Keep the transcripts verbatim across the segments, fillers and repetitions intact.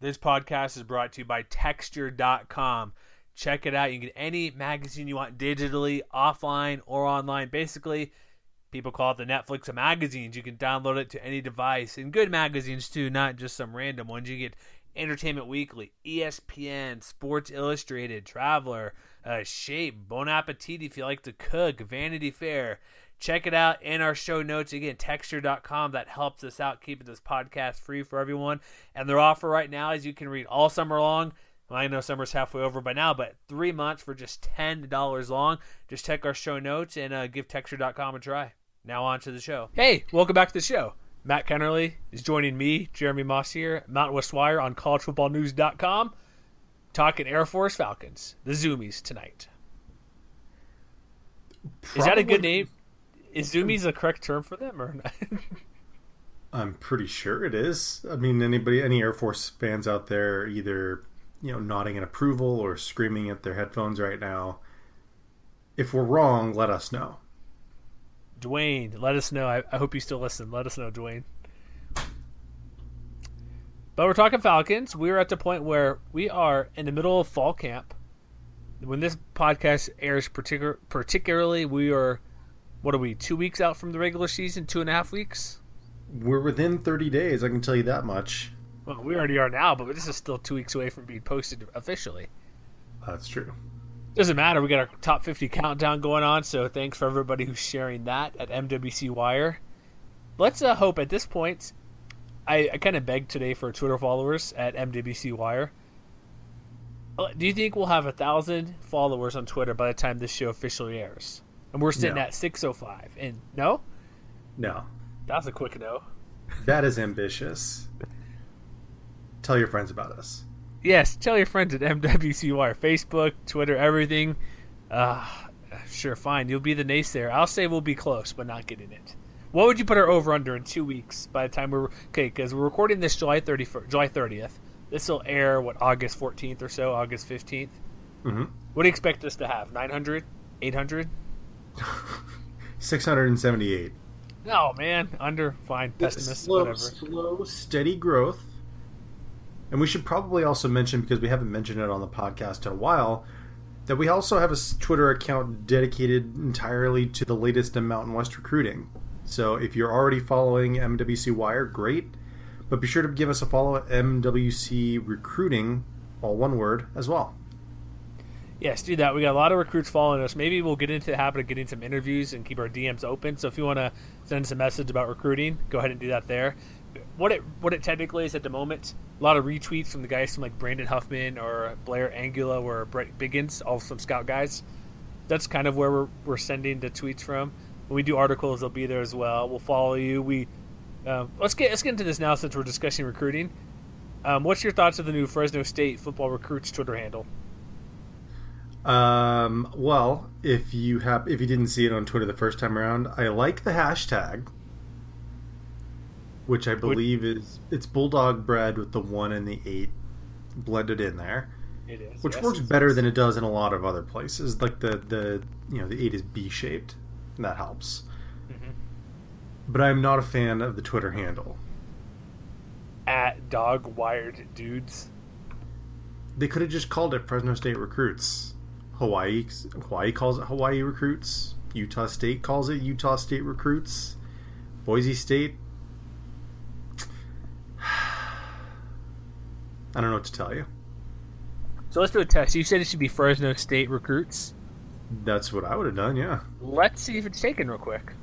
This podcast is brought to you by Texture dot com. Check it out. You can get any magazine you want digitally, offline, or online. Basically, people call it the Netflix of magazines. You can download it to any device. And good magazines, too, not just some random ones. You get Entertainment Weekly, E S P N, Sports Illustrated, Traveler, uh, Shape, Bon Appetit if you like to cook, Vanity Fair. Check it out in our show notes. Again, Texture dot com. That helps us out, keeping this podcast free for everyone. And their offer right now is you can read all summer long. Well, I know summer's halfway over by now, but three months for just ten dollars long. Just check our show notes and uh, give Texture dot com a try. Now on to the show. Hey, welcome back to the show. Matt Kennerly is joining me, Jeremy Moss here, Mountain West Wire on college football news dot com, talking Air Force Falcons, the Zoomies tonight. Probably. Is that a good name? Is Zoomies the correct term for them or not? I'm pretty sure it is. I mean, anybody, any Air Force fans out there, either you know, nodding in approval or screaming at their headphones right now. If we're wrong, let us know. Dwayne, let us know. I, I hope you still listen. Let us know, Dwayne. But we're talking Falcons. We're at the point where we are in the middle of fall camp. When this podcast airs, particular, particularly, we are. What are we, two weeks out from the regular season? Two and a half weeks? We're within thirty days, I can tell you that much. Well, we already are now, but this is still two weeks away from being posted officially. That's true. Doesn't matter. We got our top fifty countdown going on, so thanks for everybody who's sharing that at M W C Wire. Let's uh, hope at this point, I, I kind of begged today for Twitter followers at M W C Wire. Do you think we'll have a thousand followers on Twitter by the time this show officially airs? And we're sitting no. at six oh five. And no? No. That's a quick no. That is ambitious. Tell your friends about us. Yes, tell your friends at M W C Wire. Facebook, Twitter, everything. Uh, sure, fine. You'll be the naysayer. I'll say we'll be close, but not getting it. What would you put our over-under in two weeks by the time we're... Okay, because we're recording this July thirtieth. July thirtieth. This will air, what, August fourteenth or so? August fifteenth? Mm-hmm. What do you expect us to have? nine hundred? eight hundred? six hundred seventy-eight. No, man. Under. Fine. Pessimist. Slow, whatever. Slow, steady growth. And we should probably also mention, because we haven't mentioned it on the podcast in a while, that we also have a Twitter account dedicated entirely to the latest in Mountain West recruiting. So if you're already following M W C Wire, great. But be sure to give us a follow at M W C Recruiting, all one word, as well. Yes, do that. We got a lot of recruits following us. Maybe we'll get into the habit of getting some interviews and keep our D Ms open. So if you want to send us a message about recruiting, go ahead and do that there. What it what it technically is at the moment, a lot of retweets from the guys from like Brandon Huffman or Blair Angula or Brett Biggins, all some scout guys. That's kind of where we're we're sending the tweets from. When we do articles, they'll be there as well. We'll follow you. We um, let's get let's get into this now since we're discussing recruiting. Um, what's your thoughts of the new Fresno State football recruits Twitter handle? Um, well, if you have, if you didn't see it on Twitter the first time around, I like the hashtag, which I believe is, it's Bulldog bread with the one and the eight blended in there. It is. Which yes, works better than it does in a lot of other places. Like the, the you know, the eight is B-shaped, and that helps. Mm-hmm. But I'm not a fan of the Twitter handle. At Dog Wired Dudes. They could have just called it Fresno State Recruits. Hawaii Hawaii calls it Hawaii Recruits. Utah State calls it Utah State Recruits. Boise State. I don't know what to tell you. So let's do a test. You said it should be Fresno State Recruits. That's what I would have done, yeah. Let's see if it's taken real quick.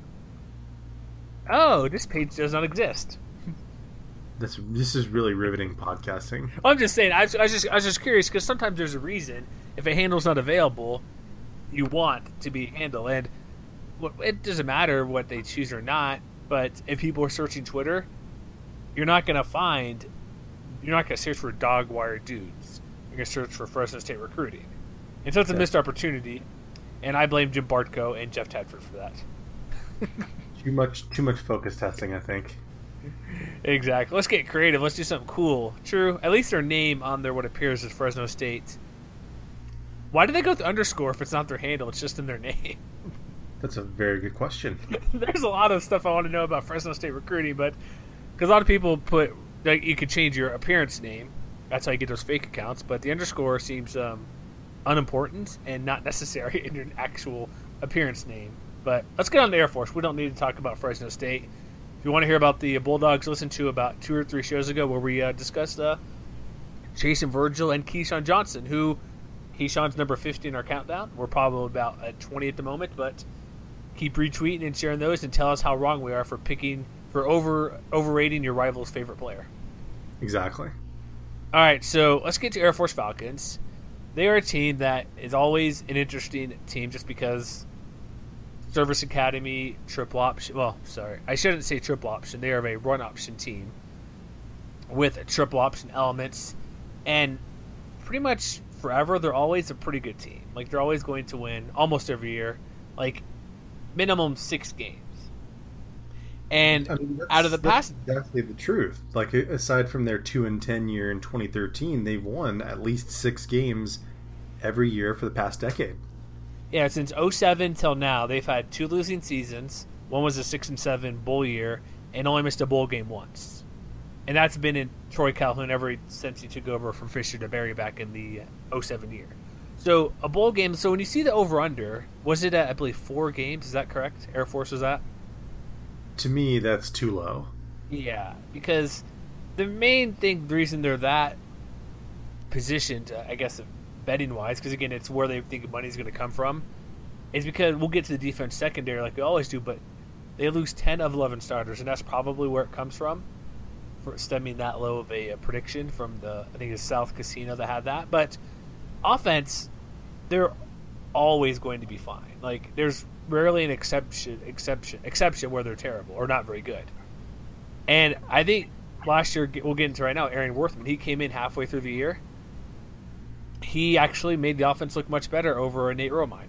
Oh, this page does not exist. That's this is really riveting podcasting. I'm just saying. I was, I was just I was just curious because sometimes there's a reason if a handle's not available, you want to be handled, and it doesn't matter what they choose or not. But if people are searching Twitter, you're not gonna find. You're not gonna search for Dog Wire Dudes. You're gonna search for Fresno State Recruiting, and so it's a yeah. missed opportunity. And I blame Jim Bartko and Jeff Tedford for that. too much too much focus testing, I think. Exactly. Let's get creative. Let's do something cool. True. At least their name on there, what appears as Fresno State. Why do they go with underscore if it's not their handle? It's just in their name. That's a very good question. There's a lot of stuff I want to know about Fresno State recruiting, but because a lot of people put like you could change your appearance name. That's how you get those fake accounts. But the underscore seems um, unimportant and not necessary in your actual appearance name. But let's get on to Air Force. We don't need to talk about Fresno State. If you want to hear about the Bulldogs, listen to about two or three shows ago where we uh, discussed uh, Jason Virgil and Keyshawn Johnson, who Keyshawn's number fifty in our countdown. We're probably about at twenty at the moment, but keep retweeting and sharing those and tell us how wrong we are for picking for over overrating your rival's favorite player. Exactly. All right, so let's get to Air Force Falcons. They are a team that is always an interesting team just because Service Academy, triple option. Well, sorry, I shouldn't say triple option. They are a run option team with triple option elements, and pretty much forever they're always a pretty good team. Like they're always going to win almost every year, like minimum six games. And I mean, out of the past, exactly the truth. Like aside from their two and ten year in twenty thirteen, they've won at least six games every year for the past decade. Yeah, since oh seven till now, they've had two losing seasons. One was a six and seven bowl year, and only missed a bowl game once. And that's been in Troy Calhoun ever since he took over from Fisher to Berry back in the oh seven year. So a bowl game. So when you see the over under, was it at I believe four games? Is that correct? Air Force was that? To me, that's too low. Yeah, because the main thing, the reason they're that positioned, uh, I guess, betting wise, because again, it's where they think money's going to come from, is because we'll get to the defense secondary like we always do, but they lose ten of eleven starters, and that's probably where it comes from, for stemming that low of a, a prediction from the, I think it's South Casino that had that. But offense, they're always going to be fine. Like, there's rarely an exception, exception, exception where they're terrible or not very good. And I think last year, we'll get into right now, Aaron Worthman, he came in halfway through the year. He actually made the offense look much better over Nate Romine.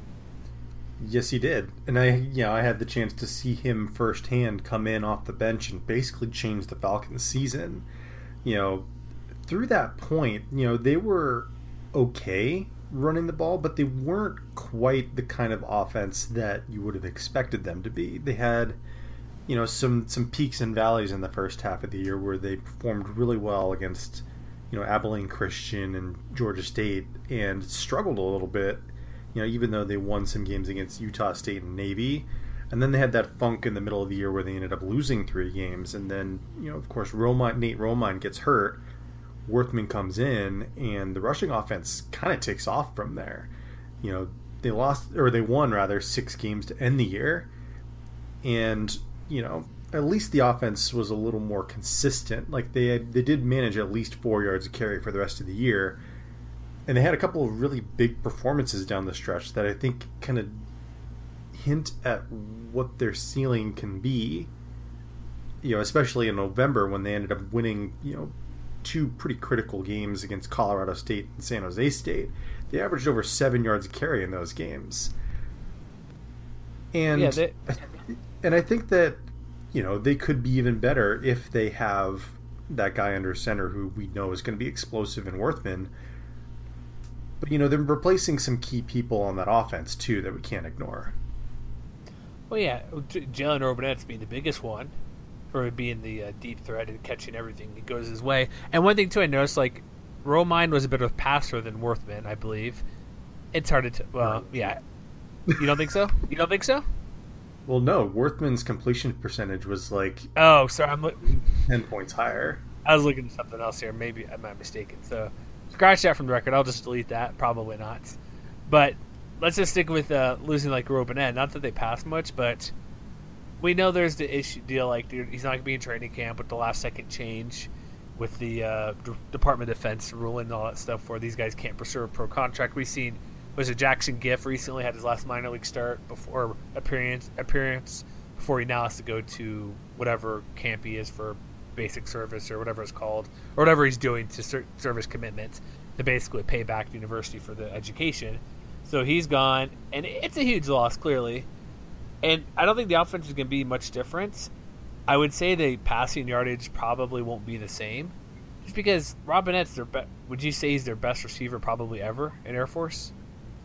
Yes, he did. And I, you know, I had the chance to see him firsthand come in off the bench and basically change the Falcons' season. You know, through that point, you know, they were okay running the ball, but they weren't quite the kind of offense that you would have expected them to be. They had, you know, some some peaks and valleys in the first half of the year where they performed really well against, you know, Abilene Christian and Georgia State, and struggled a little bit, you know, even though they won some games against Utah State and Navy. And then they had that funk in the middle of the year where they ended up losing three games. And then, you know, of course, Romine, Nate Romine gets hurt. Worthman comes in, and the rushing offense kind of takes off from there. You know, they lost, or they won rather, six games to end the year. And, you know, at least the offense was a little more consistent. Like they had, they did manage at least four yards of carry for the rest of the year, and they had a couple of really big performances down the stretch that I think kind of hint at what their ceiling can be. You know, especially in November when they ended up winning, you know, two pretty critical games against Colorado State and San Jose State. They averaged over seven yards of carry in those games, and yeah, they... and I think that, you know, they could be even better if they have that guy under center who we know is going to be explosive in Worthman. But, you know, they're replacing some key people on that offense, too, that we can't ignore. Well, yeah, Jalen Robinette's being the biggest one for being the uh, deep threat and catching everything that goes his way. And one thing, too, I noticed, like, Romine was a better passer than Worthman, I believe. It's hard to... T- well, yeah. You don't think so? You don't think so? Well, no. Worthman's completion percentage was like oh, sorry, I'm lo- ten points higher. I was looking at something else here. Maybe I'm not mistaken. So scratch that from the record. I'll just delete that. Probably not. But let's just stick with uh, losing like Robinette. Not that they pass much, but we know there's the issue deal. Like dude, he's not going to be in training camp with the last second change with the uh, D- Department of Defense ruling and all that stuff where these guys can't pursue a pro contract. We've seen. Was it Jackson Giff recently had his last minor league start before appearance appearance before he now has to go to whatever camp he is for basic service or whatever it's called or whatever he's doing to ser- service commitment to basically pay back the university for the education. So he's gone, and it's a huge loss clearly. And I don't think the offense is going to be much different. I would say the passing yardage probably won't be the same, just because Robinette's their be- would you say he's their best receiver probably ever in Air Force?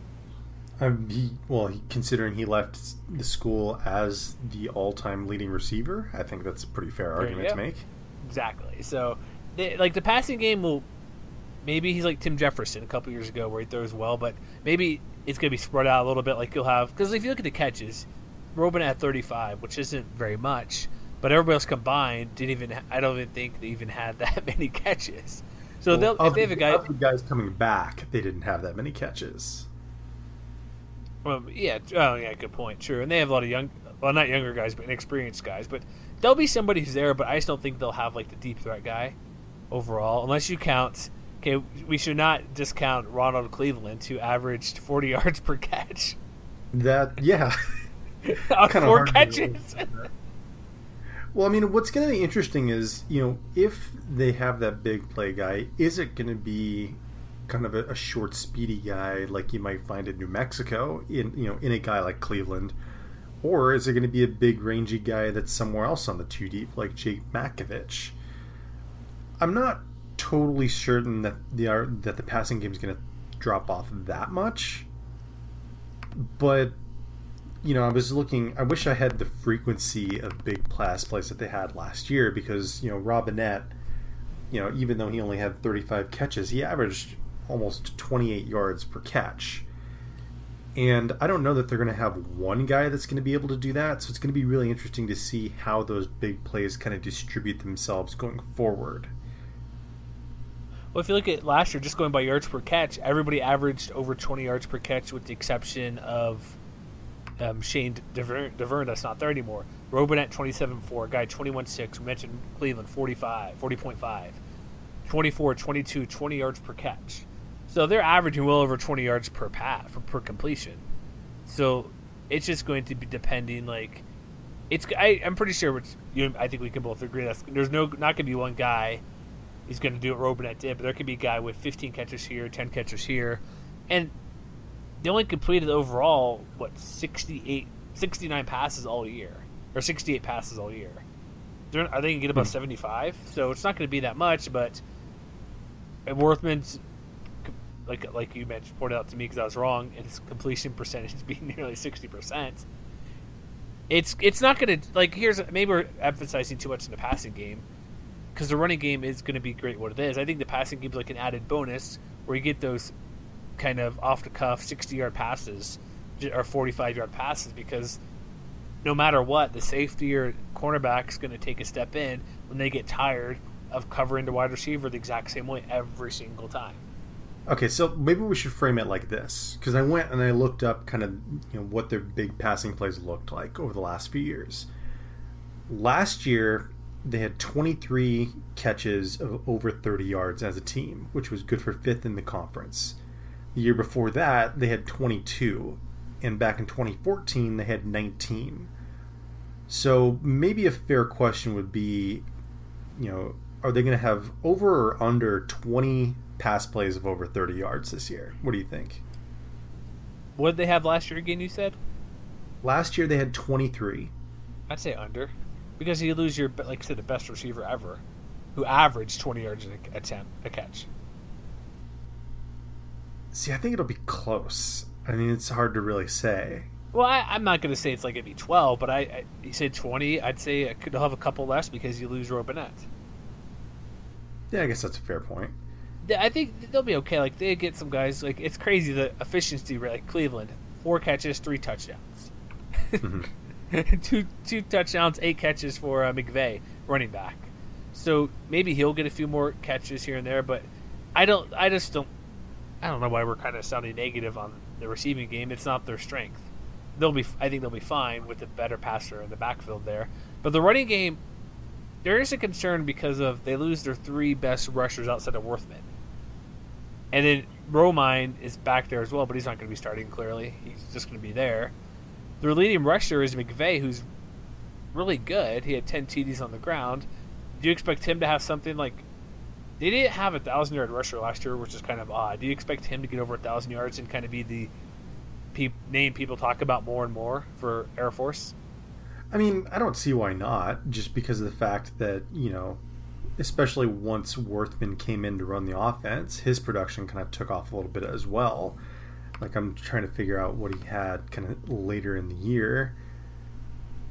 Um, he, well, he, considering he left the school as the all-time leading receiver, I think that's a pretty fair argument to make. Exactly. So, they, like, the passing game will... Maybe he's like Tim Jefferson a couple years ago where he throws well, but maybe it's going to be spread out a little bit like you'll have... Because if you look at the catches, Robinette had thirty-five, which isn't very much, but everybody else combined didn't even... I don't even think they even had that many catches. So well, they'll, if they have the, a guy... Of the guys coming back, they didn't have that many catches. Well, yeah, oh, yeah, good point, true. And they have a lot of young... Well, not younger guys, but inexperienced guys. But there'll be somebody who's there, but I just don't think they'll have, like, the deep threat guy overall, unless you count... Okay, we should not discount Ronald Cleveland, who averaged forty yards per catch. That, yeah. On four catches. Well, I mean, what's going to be interesting is, you know, if they have that big play guy, is it going to be kind of a, a short, speedy guy like you might find in New Mexico, in you know, in a guy like Cleveland? Or is it going to be a big, rangy guy that's somewhere else on the two deep, like Jake Makovich? I'm not totally certain that the that the passing game is going to drop off that much, but you know, I was looking. I wish I had the frequency of big pass plays that they had last year, because you know, Robinette, you know, even though he only had thirty-five catches, he averaged almost twenty-eight yards per catch. And I don't know that they're going to have one guy that's going to be able to do that, so it's going to be really interesting to see how those big plays kind of distribute themselves going forward. Well, if you look at last year, just going by yards per catch, everybody averaged over twenty yards per catch with the exception of um, Shane DeVerne, DeVerne, that's not there anymore. Robinette, twenty-seven point four. Guy, twenty-one point six. We mentioned Cleveland, forty-five, forty point five. twenty-four, twenty-two, twenty yards per catch. So they're averaging well over twenty yards per pass, per completion. So it's just going to be depending, like... it's. I, I'm pretty sure, it's, you, I think we can both agree, that there's no not going to be one guy he's going to do what Robinette did, but there could be a guy with fifteen catches here, ten catches here, and they only completed overall, what, sixty-eight, sixty-nine passes all year, or sixty-eight passes all year. They're, are they going to get about hmm. seventy-five? So it's not going to be that much, but Worthman's, like like you mentioned, pointed out to me because I was wrong, and his completion percentage being nearly sixty percent. It's it's not going to, like, here's, maybe we're emphasizing too much in the passing game, because the running game is going to be great what it is. I think the passing game is like an added bonus where you get those kind of off-the-cuff sixty-yard passes or forty-five-yard passes, because no matter what, the safety or cornerback is going to take a step in when they get tired of covering the wide receiver the exact same way every single time. Okay, so maybe we should frame it like this, because I went and I looked up kind of, you know, what their big passing plays looked like over the last few years. Last year, they had twenty-three catches of over thirty yards as a team, which was good for fifth in the conference. The year before that, they had twenty-two, and back in twenty fourteen, they had nineteen. So maybe a fair question would be, you know, are they going to have over or under twenty pass plays of over thirty yards this year? What do you think? What did they have last year again, you said? Last year they had twenty-three. I'd say under. Because you lose your, like I said, the best receiver ever, who averaged twenty yards a attempt, a catch. See, I think it'll be close. I mean, it's hard to really say. Well, I, I'm not going to say it's like it'd be twelve, but I, I you said twenty. I'd say I could have a couple less because you lose Robinette. Yeah, I guess that's a fair point. I think they'll be okay. Like, they get some guys, like, it's crazy the efficiency, like Cleveland, four catches, three touchdowns. Mm-hmm. two two touchdowns, eight catches for uh, McVay, running back. So maybe he'll get a few more catches here and there, but I don't. I just don't. I don't know why we're kind of sounding negative on the receiving game. It's not their strength. They'll be. I think they'll be fine with the better passer in the backfield there. But the running game, there is a concern because of they lose their three best rushers outside of Worthman, and then Romine is back there as well, but he's not going to be starting. Clearly, he's just going to be there. Their leading rusher is McVay, who's really good. He had ten T Ds on the ground. Do you expect him to have something like... They didn't have a one thousand-yard rusher last year, which is kind of odd. Do you expect him to get over one thousand yards and kind of be the pe- name people talk about more and more for Air Force? I mean, I don't see why not, just because of the fact that, you know, especially once Worthman came in to run the offense, his production kind of took off a little bit as well. Like, I'm trying to figure out what he had kind of later in the year.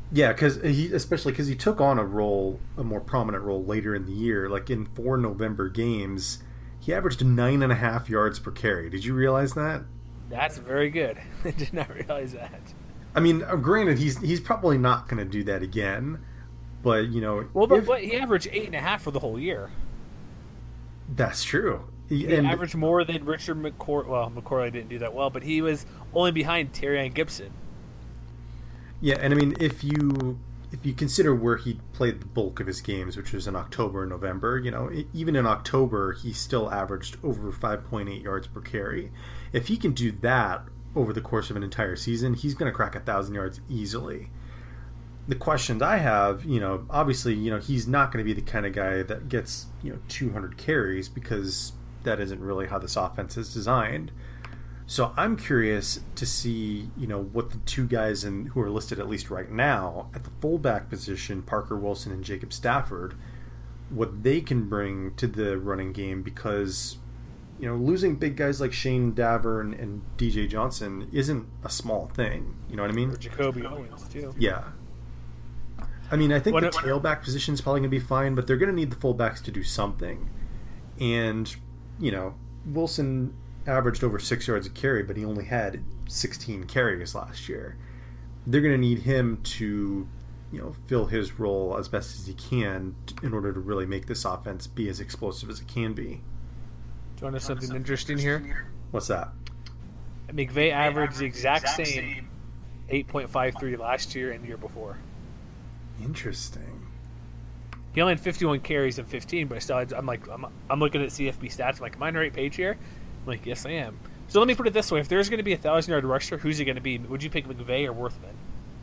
Yeah, because he, especially because he took on a role, a more prominent role later in the year. Like in four November games, he averaged nine and a half yards per carry. Did you realize that? That's very good. I did not realize that. I mean, uh, granted, he's he's probably not going to do that again, but you know, well, but, if, but he averaged eight and a half for the whole year. That's true. He and, averaged more than Richard McCoy. Well, McCoy didn't do that well, but he was only behind Terrion Gibson. Yeah, and I mean, if you if you consider where he played the bulk of his games, which was in October and November, you know, even in October, he still averaged over five point eight yards per carry. If he can do that over the course of an entire season, he's going to crack a thousand yards easily. The questions I have, you know, obviously, you know, he's not going to be the kind of guy that gets, you know, two hundred carries because that isn't really how this offense is designed. So I'm curious to see, you know, what the two guys in, who are listed at least right now at the fullback position, Parker Wilson and Jacob Stafford, what they can bring to the running game, because, you know, losing big guys like Shane Daver and, and D J Johnson isn't a small thing. You know what I mean? Or Jacoby Owens, too. Yeah. I mean, I think what the it, tailback position is probably going to be fine, but they're going to need the fullbacks to do something. And, you know, Wilson averaged over six yards a carry, but he only had sixteen carries last year. They're going to need him to, you know, fill his role as best as he can in order to really make this offense be as explosive as it can be. Do you want to know something interesting here? What's that? McVay averaged the exact same eight point five three last year and the year before. Interesting. He only had fifty-one carries and fifteen, but still, I'm like, I'm, I'm looking at C F B stats. I'm like, am I on the right page here? I'm like, yes, I am. So let me put it this way: if there's going to be a thousand-yard rusher, who's it going to be? Would you pick McVay or Worthman?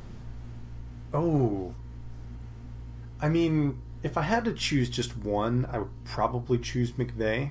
Oh, I mean, if I had to choose just one, I would probably choose McVay.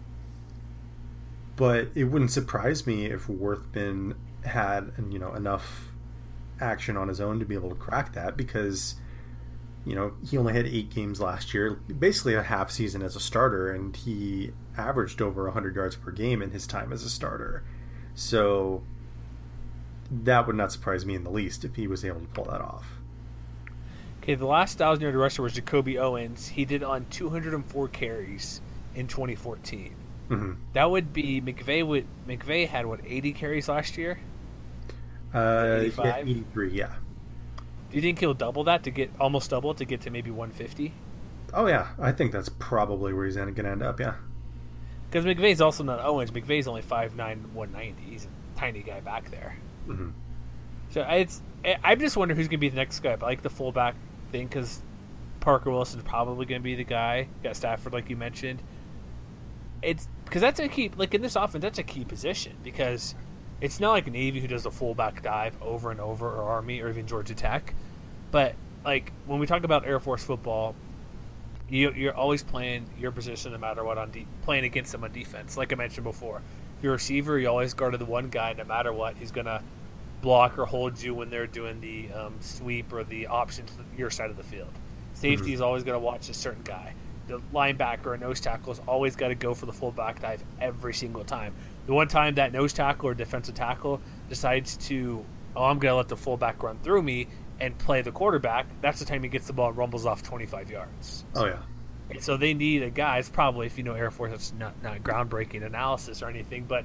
But it wouldn't surprise me if Worthman had, you know, enough action on his own to be able to crack that, because, you know, he only had eight games last year, basically a half season as a starter, and he averaged over one hundred yards per game in his time as a starter. So that would not surprise me in the least if he was able to pull that off. Okay, the last thousand-yard rusher was Jacoby Owens. He did on two hundred four carries in twenty fourteen. Mm-hmm. That would be McVay. Would McVay had what, eighty carries last year? Uh, eighty-five? yeah, eighty-three, yeah. Do you think he'll double that to get almost double it to get to maybe one fifty? Oh yeah, I think that's probably where he's going to end up. Yeah. Because McVay's also not Owens. McVay's only five nine, one ninety. He's a tiny guy back there. Mm-hmm. So it's I just wonder who's going to be the next guy. But I like the fullback thing because Parker Wilson's probably going to be the guy. You got Stafford, like you mentioned. It's because that's a key. Like in this offense, that's a key position because it's not like Navy who does the fullback dive over and over, or Army, or even Georgia Tech. But like when we talk about Air Force football, you, you're always playing your position no matter what on de- playing against them on defense. Like I mentioned before, if you're a receiver, you always guard the one guy no matter what. He's gonna block or hold you when they're doing the um, sweep or the option to your side of the field. Safety mm-hmm. is always going to watch a certain guy. The linebacker or nose tackle has always got to go for the fullback dive every single time. The one time that nose tackle or defensive tackle decides to, oh, I'm going to let the fullback run through me and play the quarterback, that's the time he gets the ball and rumbles off twenty-five yards. Oh, yeah. And so they need a guy. It's probably, if you know Air Force, it's not, not groundbreaking analysis or anything, but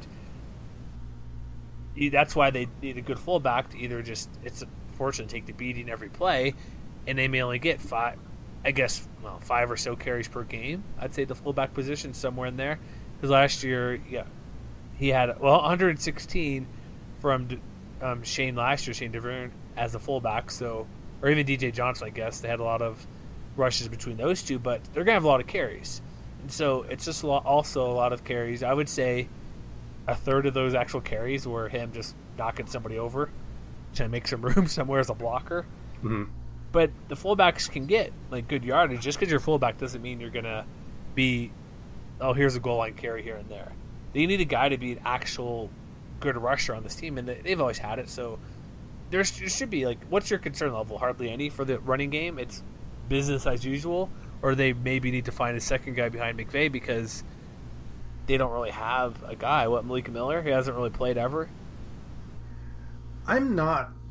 that's why they need a good fullback to either just, it's unfortunate, take the beating every play, and they may only get five, I guess, well, five or so carries per game. I'd say the fullback position somewhere in there. Because last year, yeah, he had, well, one hundred sixteen from um, Shane last year, Shane DeVerne, as a fullback, so, or even D J Johnson, I guess. They had a lot of rushes between those two, but they're going to have a lot of carries. And so it's just a lot, also a lot of carries. I would say a third of those actual carries were him just knocking somebody over to make some room somewhere as a blocker. Mm-hmm. But the fullbacks can get like good yardage. Just because you're fullback doesn't mean you're gonna be, oh, here's a goal line carry here and there. You need a guy to be an actual good rusher on this team, and they've always had it. So there's, there should be like, what's your concern level? Hardly any for the running game. It's business as usual, or they maybe need to find a second guy behind McVay because they don't really have a guy. What, Malik Miller? He hasn't really played ever. I'm not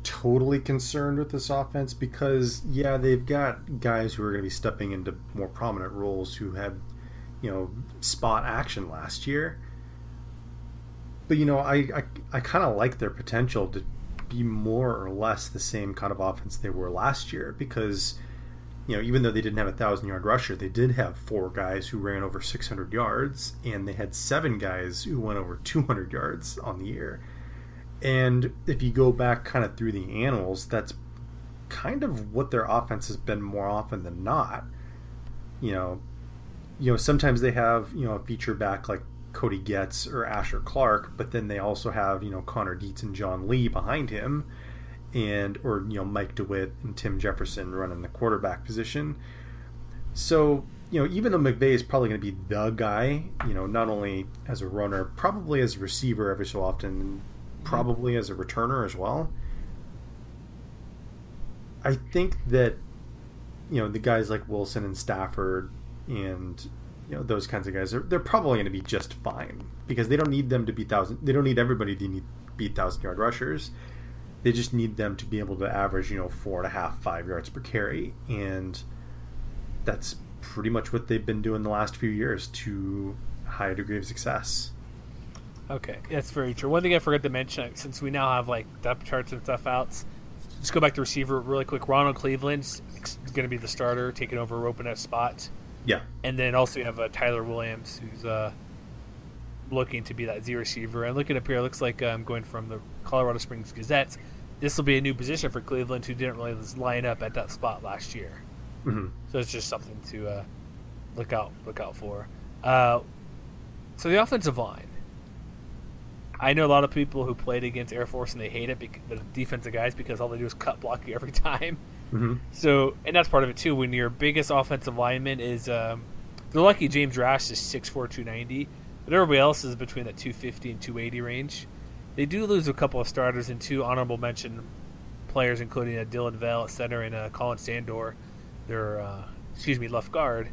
totally concerned with this offense because, yeah, they've got guys who are going to be stepping into more prominent roles who had, you know, spot action last year. But, you know, I, I, I kind of like their potential to be more or less the same kind of offense they were last year because, you know, even though they didn't have a thousand-yard rusher, they did have four guys who ran over six hundred yards, and they had seven guys who went over two hundred yards on the year. And if you go back kind of through the annals, that's kind of what their offense has been more often than not. You know, you know, sometimes they have, you know, a feature back like Cody Getz or Asher Clark, but then they also have, you know, Connor Dietz and John Lee behind him, and or you know Mike DeWitt and Tim Jefferson running the quarterback position. So, you know, even though McVay is probably going to be the guy, you know, not only as a runner, probably as a receiver every so often, probably as a returner as well. I think that, you know, the guys like Wilson and Stafford and, you know, those kinds of guys, they're, they're probably going to be just fine because they don't need them to be thousand. They don't need everybody to need, be thousand yard rushers. They just need them to be able to average, you know, four and a half, five yards per carry, and that's pretty much what they've been doing the last few years to a high degree of success. Okay, that's very true. One thing I forgot to mention, since we now have like depth charts and stuff out, let's go back to receiver really quick. Ronald Cleveland's going to be the starter, taking over Ropanet's spot. Yeah, and then also you have uh, Tyler Williams, who's uh, looking to be that Z receiver. And looking up here, it looks like I'm um, going from the Colorado Springs Gazette. This will be a new position for Cleveland, who didn't really line up at that spot last year. Mm-hmm. So it's just something to uh, look out look out for. Uh, so the offensive line. I know a lot of people who played against Air Force and they hate it, because, the defensive guys, because all they do is cut block you every time. Mm-hmm. So, and that's part of it too. When your biggest offensive lineman is, um, they're lucky James Rash is six four, two ninety, but everybody else is between that two fifty and two eighty range. They do lose a couple of starters and two honorable mention players, including uh, Dylan Vale at center and uh, Colin Sandor, their, uh, excuse me, left guard.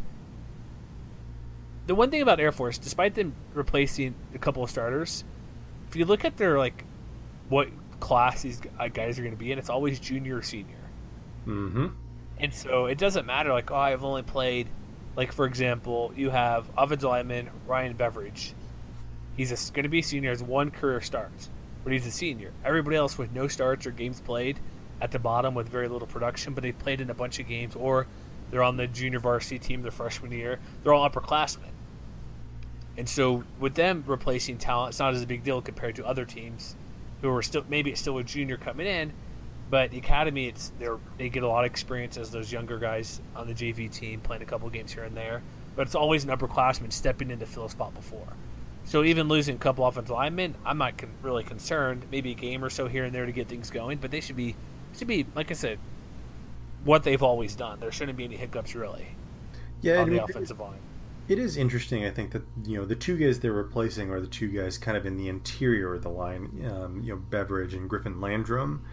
The one thing about Air Force, despite them replacing a couple of starters, if you look at their, like, what class these guys are going to be in, it's always junior or senior. Mm-hmm. And so it doesn't matter, like, oh, I've only played, like, for example, you have offensive lineman Ryan Beveridge. He's going to be a senior, has one career start, but he's a senior. Everybody else with no starts or games played at the bottom with very little production, but they've played in a bunch of games, or they're on the junior varsity team their freshman year. They're all upperclassmen. And so with them replacing talent, it's not as a big deal compared to other teams who are still, maybe it's still a junior coming in, but the academy, it's they're, they get a lot of experience as those younger guys on the J V team playing a couple of games here and there. But it's always an upperclassman stepping in to fill a spot before. So even losing a couple offensive linemen, I'm not con- really concerned. Maybe a game or so here and there to get things going, but they should be, should be like I said, what they've always done. There shouldn't be any hiccups really yeah, on the it, offensive line. It is interesting, I think, that, you know, the two guys they're replacing are the two guys kind of in the interior of the line, um, you know, Beveridge and Griffin Landrum.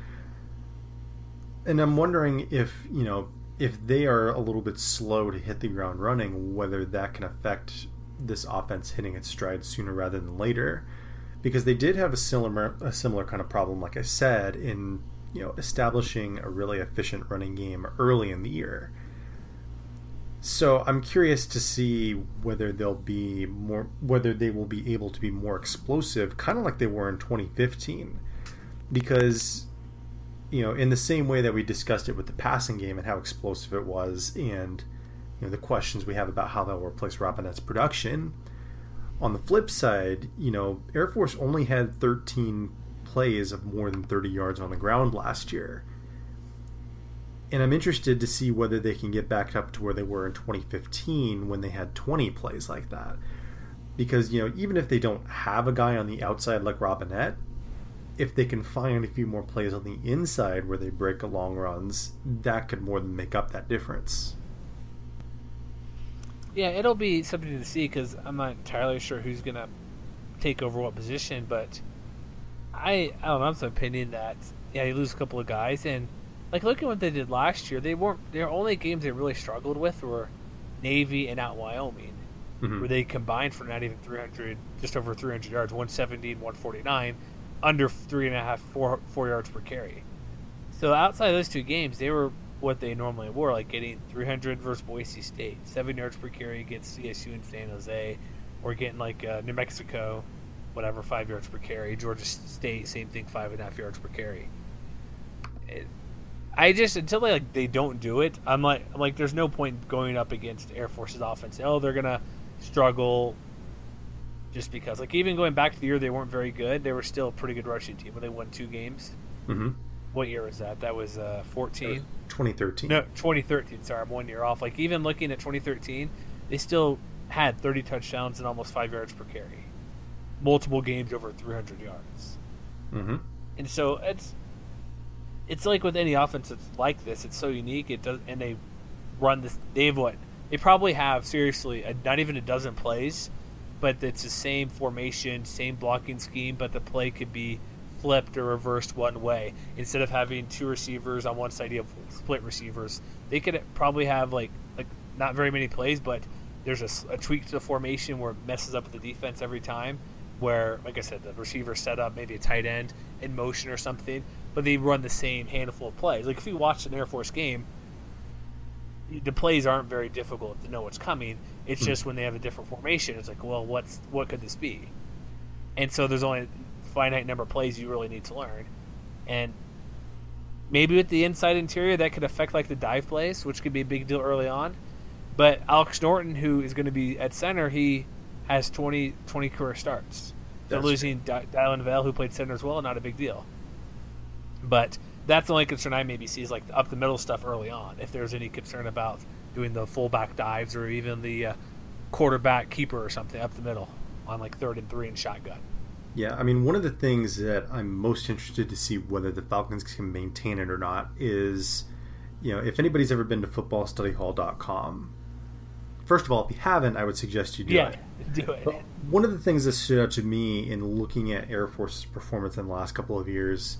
And I'm wondering if, you know, if they are a little bit slow to hit the ground running, whether that can affect this offense hitting its stride sooner rather than later. Because they did have a similar a similar kind of problem, like I said, in, you know, establishing a really efficient running game early in the year. So I'm curious to see whether they'll be more, whether they will be able to be more explosive, kind of like they were in twenty fifteen, because, you know, in the same way that we discussed it with the passing game and how explosive it was, and, you know, the questions we have about how they'll replace Robinette's production. On the flip side, you know, Air Force only had thirteen plays of more than thirty yards on the ground last year. And I'm interested to see whether they can get back up to where they were in twenty fifteen when they had twenty plays like that. Because, you know, even if they don't have a guy on the outside like Robinette, if they can find a few more plays on the inside where they break long runs, that could more than make up that difference. Yeah, it'll be something to see because I'm not entirely sure who's going to take over what position, but I, I don't know, I'm of the opinion that, yeah, you lose a couple of guys, and like, look at what they did last year. They weren't. Their only games they really struggled with were Navy and out Wyoming, mm-hmm. where they combined for not even three hundred, just over three hundred yards, one seventy and one forty-nine, under three and a half, four four yards per carry. So outside of those two games, they were what they normally were, like getting three hundred versus Boise State, seven yards per carry against C S U and San Jose, or getting like uh, New Mexico, whatever, five yards per carry. Georgia State, same thing, five and a half yards per carry. It, I just until they like they don't do it, I'm like I'm like there's no point going up against Air Force's offense. Oh, they're gonna struggle. Just because, like, even going back to the year they weren't very good, they were still a pretty good rushing team when they won two games. Mm-hmm. What year was that? That was uh, fourteen? twenty thirteen. No, twenty thirteen. Sorry, I'm one year off. Like, even looking at twenty thirteen, they still had thirty touchdowns and almost five yards per carry. Multiple games over three hundred yards. Mm-hmm. And so it's it's like with any offense that's like this. It's so unique. It does, and they run this. They've what? They probably have, seriously, a, not even a dozen plays, but it's the same formation, same blocking scheme, but the play could be flipped or reversed one way. Instead of having two receivers on one side, you have split receivers. They could probably have, like, like not very many plays, but there's a, a tweak to the formation where it messes up the defense every time, where, like I said, the receiver set up maybe a tight end in motion or something, but they run the same handful of plays. Like, if you watch an Air Force game, the plays aren't very difficult to know what's coming. It's just when they have a different formation, it's like, well, what's what could this be? And so there's only a finite number of plays you really need to learn. And maybe with the inside interior, that could affect like the dive plays, which could be a big deal early on. But Alex Norton, who is going to be at center, he has twenty, twenty career starts. They're losing D- Dylan Vale, who played center as well, not a big deal. But that's the only concern I maybe see is like the up the middle stuff early on. If there's any concern about doing the fullback dives or even the uh, quarterback keeper or something up the middle on like third and three and shotgun. Yeah, I mean, one of the things that I'm most interested to see whether the Falcons can maintain it or not is, you know, if anybody's ever been to football study hall dot com, first of all, if you haven't, I would suggest you do yeah, it. do it. But one of the things that stood out to me in looking at Air Force's performance in the last couple of years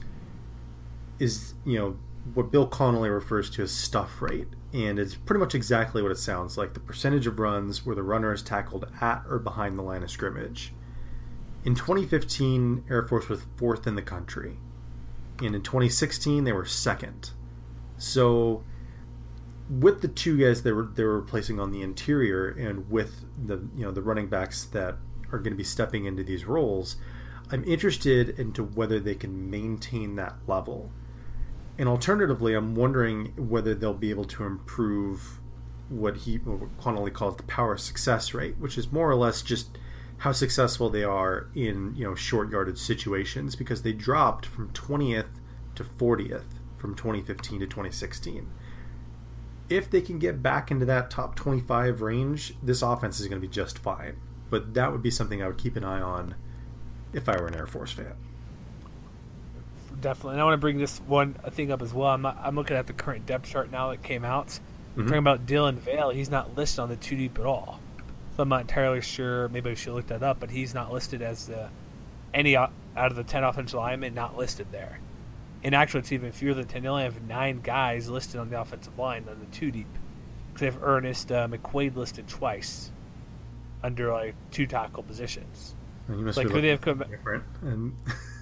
is, you know, what Bill Connolly refers to as stuff rate. And it's pretty much exactly what it sounds like. The percentage of runs where the runner is tackled at or behind the line of scrimmage. In twenty fifteen, Air Force was fourth in the country. And in twenty sixteen, they were second. So with the two guys they were they were replacing on the interior, and with the you know the running backs that are going to be stepping into these roles, I'm interested into whether they can maintain that level. And alternatively, I'm wondering whether they'll be able to improve what he what Connolly calls the power success rate, which is more or less just how successful they are in you know short yardage situations, because they dropped from twentieth to fortieth from twenty fifteen to twenty sixteen. If they can get back into that top twenty-five range, this offense is going to be just fine. But that would be something I would keep an eye on if I were an Air Force fan. Definitely. And I want to bring this one thing up as well. I'm, not, I'm looking at the current depth chart now that came out. Mm-hmm. Talking about Dylan Vale, he's not listed on the two deep at all. So I'm not entirely sure. Maybe I should look that up, but he's not listed as the, any out of the ten offensive linemen not listed there. And actually, it's even fewer than ten. They only have nine guys listed on the offensive line on the two deep. Because they have Ernest uh, McQuaid listed twice under like two tackle positions. Well, you must like be who they have come different. And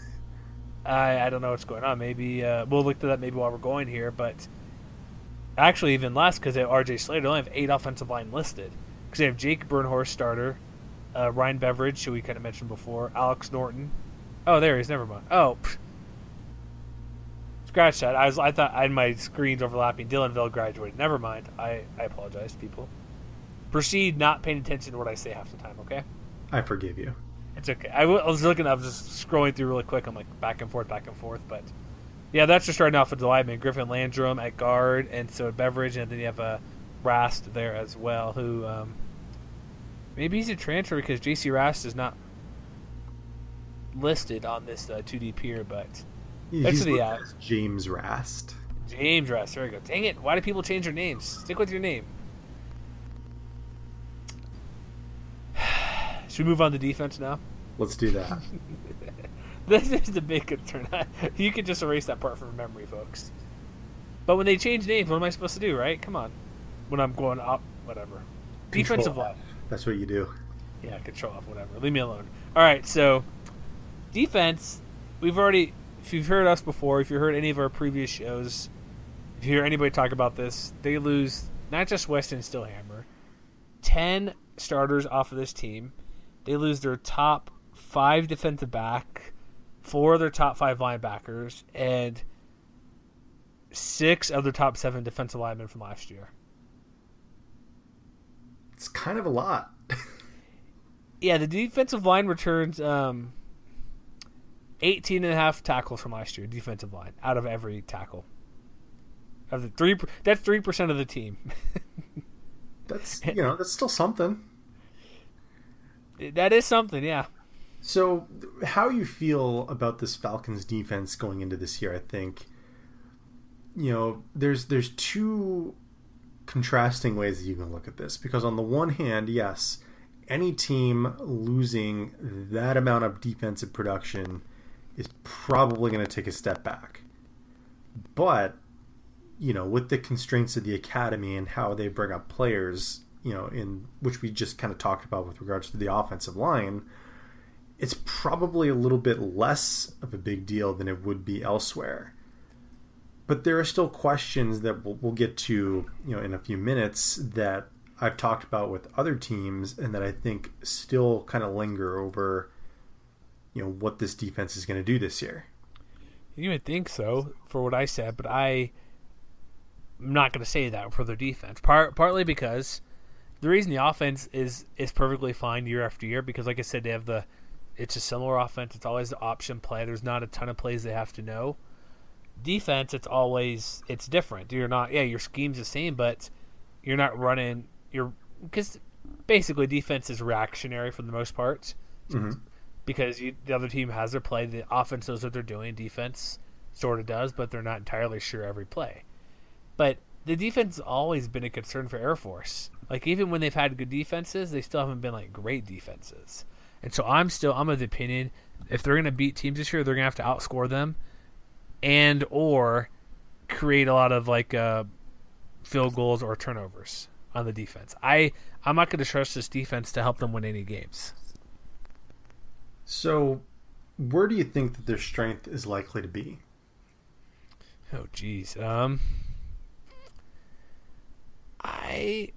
I I don't know what's going on. Maybe uh, we'll look to that maybe while we're going here. But actually, even less because they have R J Slater. They only have eight offensive line listed. Because they have Jake Bernhorst starter, uh, Ryan Beveridge, who we kind of mentioned before, Alex Norton. Oh, there he is. Never mind. Oh. Pff. Scratch that. I was. I thought I had my screens overlapping. Dillonville graduated. Never mind. I, I apologize, people. Proceed not paying attention to what I say half the time, okay? I forgive you. It's okay. I, w- I was looking, I was just scrolling through really quick. I'm like back and forth, back and forth. But yeah, that's just starting off with the lineman. Griffin Landrum at guard, and so Beveridge, and then you have a Rast there as well, who um, maybe he's a transfer because J C Rast is not listed on this uh, two deep here, but. He's the, uh, James Rast. James Rast. There we go. Dang it. Why do people change their names? Stick with your name. Should we move on to defense now? Let's do that. This is the big concern. You can just erase that part from memory, folks. But when they change names, what am I supposed to do, right? Come on. When I'm going up, whatever. Control Defensive F. line. That's what you do. Yeah, control off, whatever. Leave me alone. All right, so defense, we've already... if you've heard us before, if you heard any of our previous shows, if you hear anybody talk about this, they lose not just Weston Stillhammer, ten starters off of this team. They lose their top five defensive back, four of their top five linebackers, and six of their top seven defensive linemen from last year. It's kind of a lot. Yeah, the defensive line returns um, eighteen and a half tackles from last year, defensive line, out of every tackle. Of the three, that's three percent of the team. That's, you know, that's still something. That is something, yeah. So, how you feel about this Falcons defense going into this year? I think, you know, there's there's two contrasting ways that you can look at this. Because on the one hand, yes, any team losing that amount of defensive production is probably going to take a step back. But, you know, with the constraints of the academy and how they bring up players, you know, in which we just kind of talked about with regards to the offensive line, it's probably a little bit less of a big deal than it would be elsewhere. But there are still questions that we'll, we'll get to, you know, in a few minutes that I've talked about with other teams and that I think still kind of linger over, you know, what this defense is going to do this year. You would think so for what I said, but I, I'm not going to say that for their defense. Part, partly because the reason the offense is, is perfectly fine year after year, because like I said, they have the, it's a similar offense. It's always the option play. There's not a ton of plays they have to know. Defense, it's always, it's different. You're not, yeah, your scheme's the same, but you're not running, you're, because basically defense is reactionary for the most part. Mm-hmm. Because you, the other team has their play. The offense knows what they're doing. Defense sort of does, but they're not entirely sure every play. But the defense has always been a concern for Air Force. Like, even when they've had good defenses, they still haven't been, like, great defenses. And so I'm still, I'm of the opinion, if they're going to beat teams this year, they're going to have to outscore them and or create a lot of, like, uh, field goals or turnovers on the defense. I, I'm not going to trust this defense to help them win any games. So, where do you think that their strength is likely to be? Oh, geez. Um, I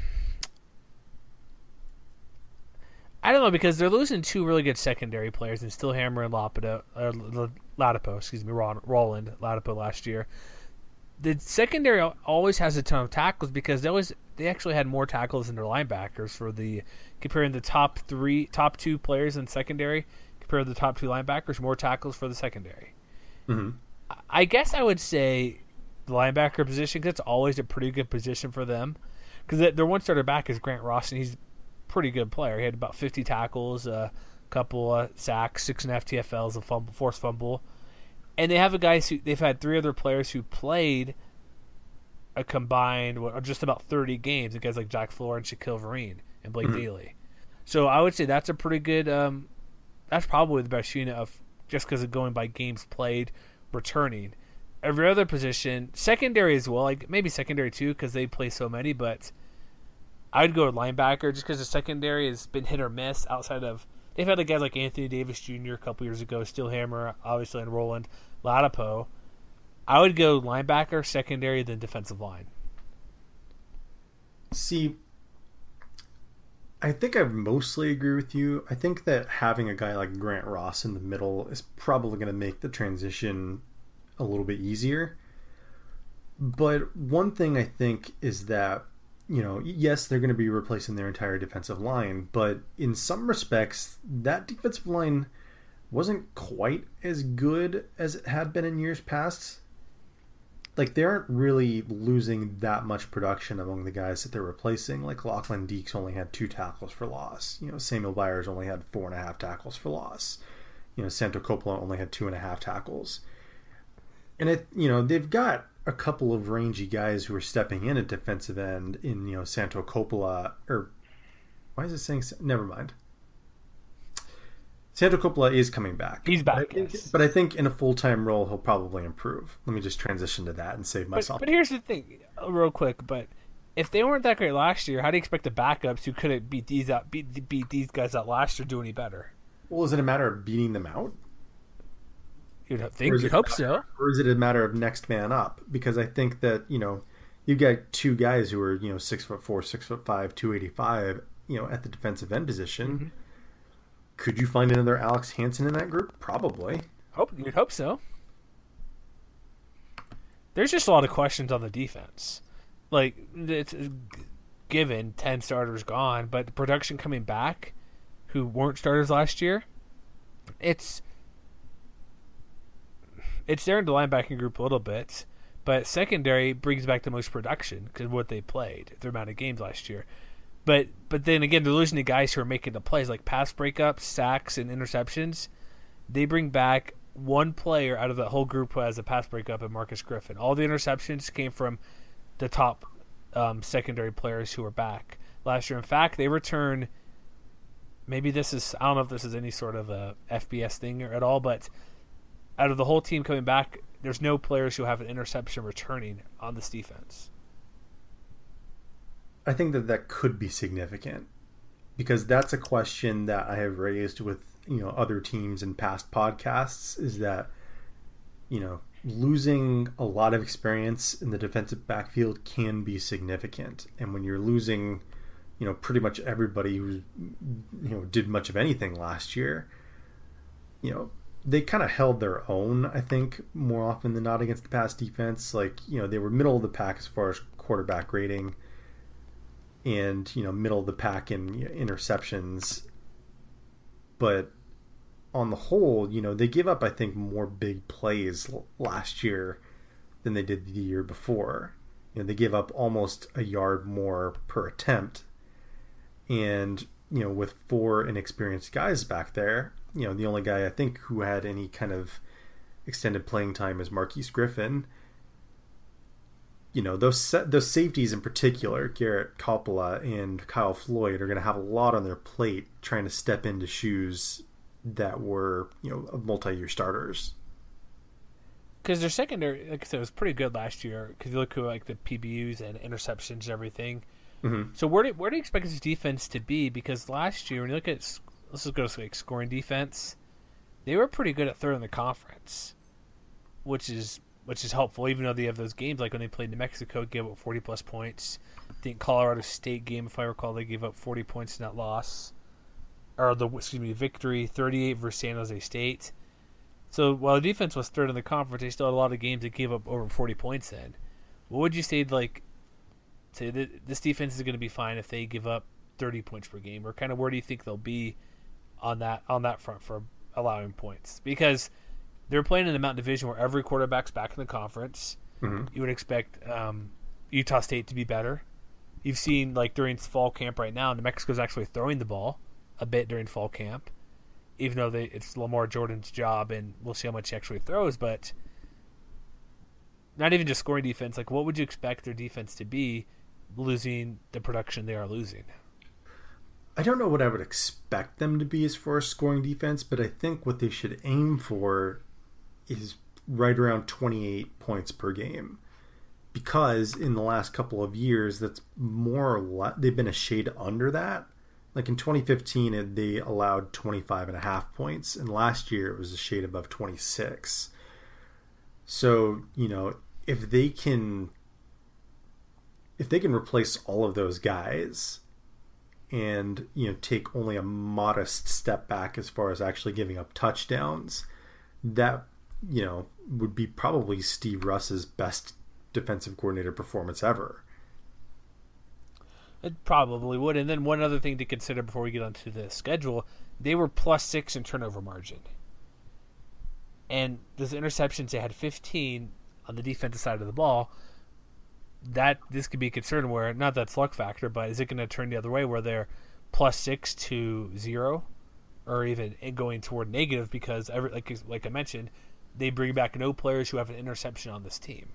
I don't know, because they're losing two really good secondary players in Stillhammer and Latipo, uh, Latipo, excuse me, Roland Latipo last year. The secondary always has a ton of tackles because they always they actually had more tackles than their linebackers for the comparing the top three, top two players in secondary compared to the top two linebackers, more tackles for the secondary. Mm-hmm. I guess I would say the linebacker position, because it's always a pretty good position for them. Because their one starter back is Grant Ross, and he's a pretty good player. He had about fifty tackles, a couple of sacks, six and a half T F Ls, a fumble, forced fumble. And they have a guy who they've had three other players who played a combined well, just about thirty games. Guys like Jack Floor and Shaquille Vereen and Blake mm-hmm. Daly. So I would say that's a pretty good. Um, that's probably the best unit of just because of going by games played, returning. Every other position, secondary as well, like maybe secondary too, because they play so many. But I'd go with linebacker just because the secondary has been hit or miss. Outside of they've had like guys like Anthony Davis Junior a couple years ago, Stillhammer, obviously, and Roland Latipo. I would go linebacker, secondary, then defensive line. See, I think I mostly agree with you. I think that having a guy like Grant Ross in the middle is probably going to make the transition a little bit easier. But one thing I think is that, you know, yes, they're going to be replacing their entire defensive line, but in some respects, that defensive line wasn't quite as good as it had been in years past. Like, they aren't really losing that much production among the guys that they're replacing. Like, Lachlan Deeks only had two tackles for loss. You know, Samuel Byers only had four and a half tackles for loss. You know, Santo Coppola only had two and a half tackles. And, it, you know, they've got a couple of rangy guys who are stepping in at defensive end in, you know, Santo Coppola, or why is it saying, never mind. Santo Coppola is coming back. He's back, but I think, yes. But I think in a full-time role, he'll probably improve. Let me just transition to that and save myself. But, but here's the thing, real quick, but if they weren't that great last year, how do you expect the backups who couldn't beat these out, beat, beat these guys out last year do any better? Well, is it a matter of beating them out? You'd think, you'd hope so. Or is it a matter of next man up? Because I think that, you know, you've got two guys who are, you know, six foot four, six foot five, two eighty five, you know, at the defensive end position. Mm-hmm. Could you find another Alex Hansen in that group? Probably. Hope you'd hope so. There's just a lot of questions on the defense. Like, it's given ten starters gone, but the production coming back, who weren't starters last year, it's it's there in the linebacking group a little bit, but secondary brings back the most production because of what they played, their amount of games last year. But but then again, they're losing the guys who are making the plays, like pass breakups, sacks, and interceptions. They bring back one player out of the whole group who has a pass breakup, and Marcus Griffin. All the interceptions came from the top um, secondary players who are back last year. In fact, they return. Maybe this is, I don't know if this is any sort of a F B S thing at all, but out of the whole team coming back, there's no players who have an interception returning on this defense. I think that that could be significant because that's a question that I have raised with, you know, other teams in past podcasts, is that, you know, losing a lot of experience in the defensive backfield can be significant. And when you're losing, you know, pretty much everybody who, you know, did much of anything last year, you know, they kind of held their own, I think, more often than not against the pass defense. Like, you know, they were middle of the pack as far as quarterback rating and, you know, middle of the pack in, you know, interceptions. But on the whole, you know, they gave up, I think, more big plays last year than they did the year before. You know, they gave up almost a yard more per attempt. And, you know, with four inexperienced guys back there, you know, the only guy I think who had any kind of extended playing time is Marquise Griffin. You know, those those safeties in particular, Garrett Coppola and Kyle Floyd, are going to have a lot on their plate trying to step into shoes that were, you know, multi-year starters. Because their secondary, like I said, was pretty good last year. Because you look at like the P B Us and interceptions and everything. Mm-hmm. So where do where do you expect this defense to be? Because last year, when you look at, let's just go to like scoring defense, they were pretty good at third in the conference, which is which is helpful. Even though they have those games, like when they played New Mexico, gave up forty plus points. I think Colorado State game, if I recall, they gave up forty points in that loss, or the excuse me victory, thirty-eight versus San Jose State. So while the defense was third in the conference, they still had a lot of games that gave up over forty points. In what would you say, like? Say that this defense is going to be fine if they give up thirty points per game, or kind of where do you think they'll be on that on that front for allowing points? Because they're playing in the Mountain Division where every quarterback's back in the conference. Mm-hmm. You would expect um, Utah State to be better. You've seen, like, during fall camp right now, New Mexico's actually throwing the ball a bit during fall camp, even though they, it's Lamar Jordan's job, and we'll see how much he actually throws. But not even just scoring defense. Like, what would you expect their defense to be, losing the production they are losing? I don't know what I would expect them to be as far as scoring defense, but I think what they should aim for is right around twenty-eight points per game. Because in the last couple of years, that's more or less, they've been a shade under that. Like in twenty fifteen, they allowed twenty-five and a half points, and last year it was a shade above twenty-six. So, you know, if they can if they can replace all of those guys and, you know, take only a modest step back as far as actually giving up touchdowns, that, you know, would be probably Steve Russ's best defensive coordinator performance ever. It probably would. And then one other thing to consider before we get onto the schedule, they were plus six in turnover margin. And those interceptions, they had fifteen on the defensive side of the ball. That this could be a concern where, not that's luck factor, but is it going to turn the other way where they're plus six to zero, or even going toward negative because, every, like like I mentioned, they bring back no players who have an interception on this team.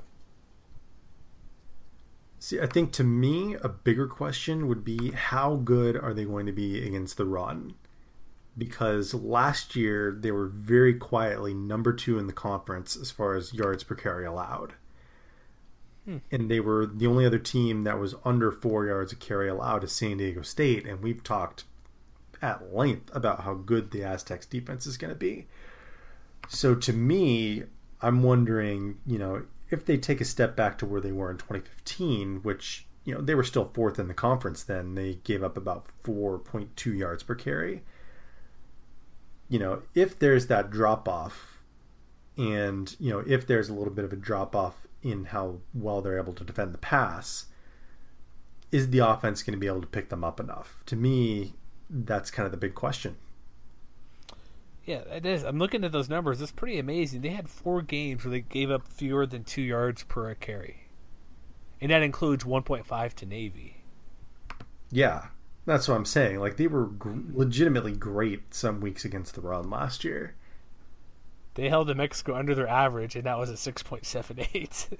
See, I think to me, a bigger question would be how good are they going to be against the run? Because last year they were very quietly number two in the conference as far as yards per carry allowed. And they were the only other team that was under four yards a carry allowed is San Diego State. And we've talked at length about how good the Aztecs defense is going to be. So to me, I'm wondering, you know, if they take a step back to where they were in twenty fifteen, which, you know, they were still fourth in the conference then. They gave up about four point two yards per carry. You know, if there's that drop off, and, you know, if there's a little bit of a drop off in how well they're able to defend the pass, is the offense going to be able to pick them up enough? To me, that's kind of the big question. Yeah, it is. I'm looking at those numbers. It's pretty amazing. They had four games where they gave up fewer than two yards per carry. And that includes one point five to Navy. Yeah, that's what I'm saying. Like, they were g- legitimately great some weeks against the run last year. They held New Mexico under their average, and that was at six point seven eight.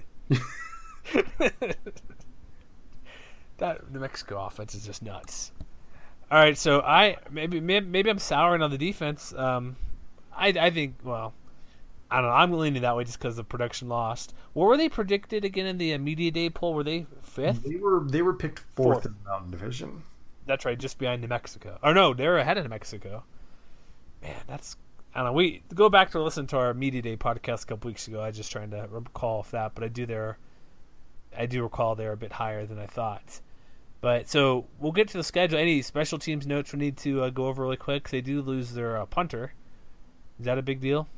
That New Mexico offense is just nuts. All right, so I maybe maybe I'm souring on the defense. Um, I I think well, I don't know. I'm leaning that way just because the production lost. What were they predicted again in the media day poll? Were they fifth? They were they were picked fourth, fourth. in the Mountain Division. That's right, just behind New Mexico. Or no, they're ahead of New Mexico. Man, that's I don't know. We go back to listen to our media day podcast a couple weeks ago. I was just trying to recall that, but I do there. I do recall they're a bit higher than I thought. But so we'll get to the schedule. Any special teams notes we need to uh, go over really quick? They do lose their uh, punter. Is that a big deal?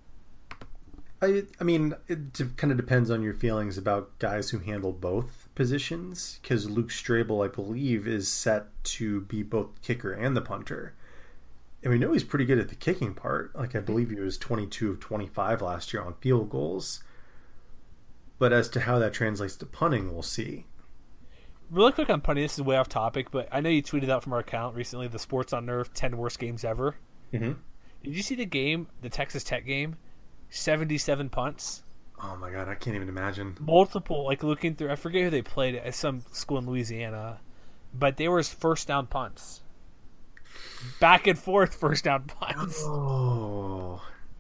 I I mean, it d- kind of depends on your feelings about guys who handle both positions. Because Luke Strable, I believe, is set to be both kicker and the punter. And we know he's pretty good at the kicking part. Like, I believe he was twenty-two of twenty-five last year on field goals. But as to how that translates to punting, we'll see. Really quick on punting, this is way off topic, but I know you tweeted out from our account recently, the Sports on Nerve ten worst games ever. Mm-hmm. Did you see the game, the Texas Tech game? seventy-seven punts. Oh my god, I can't even imagine. Multiple, like looking through, I forget who they played at some school in Louisiana, but they were first down punts. Back and forth first down punts. Oh.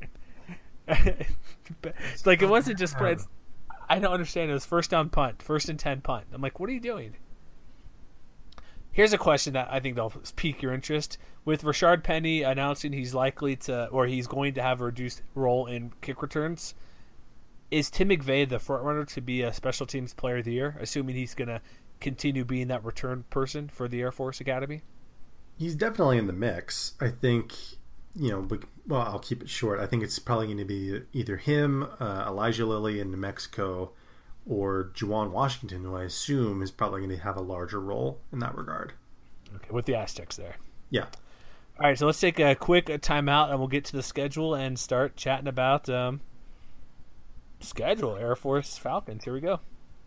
It's like it wasn't just it's, I don't understand. It was first down punt, first and ten punt. I'm like, what are you doing? Here's a question that I think they'll pique your interest. With Rashard Penny announcing he's likely to, or he's going to have a reduced role in kick returns, is Tim McVeigh the front runner to be a special teams player of the year, assuming he's going to continue being that return person for the Air Force Academy? He's definitely in the mix. I think, you know, well, I'll keep it short. I think it's probably going to be either him, uh, Elijah Lilly in New Mexico, or Juwan Washington, who I assume is probably going to have a larger role in that regard. Okay, with the Aztecs there. Yeah. All right, so let's take a quick timeout, and we'll get to the schedule and start chatting about um, schedule, Air Force Falcons. Here we go.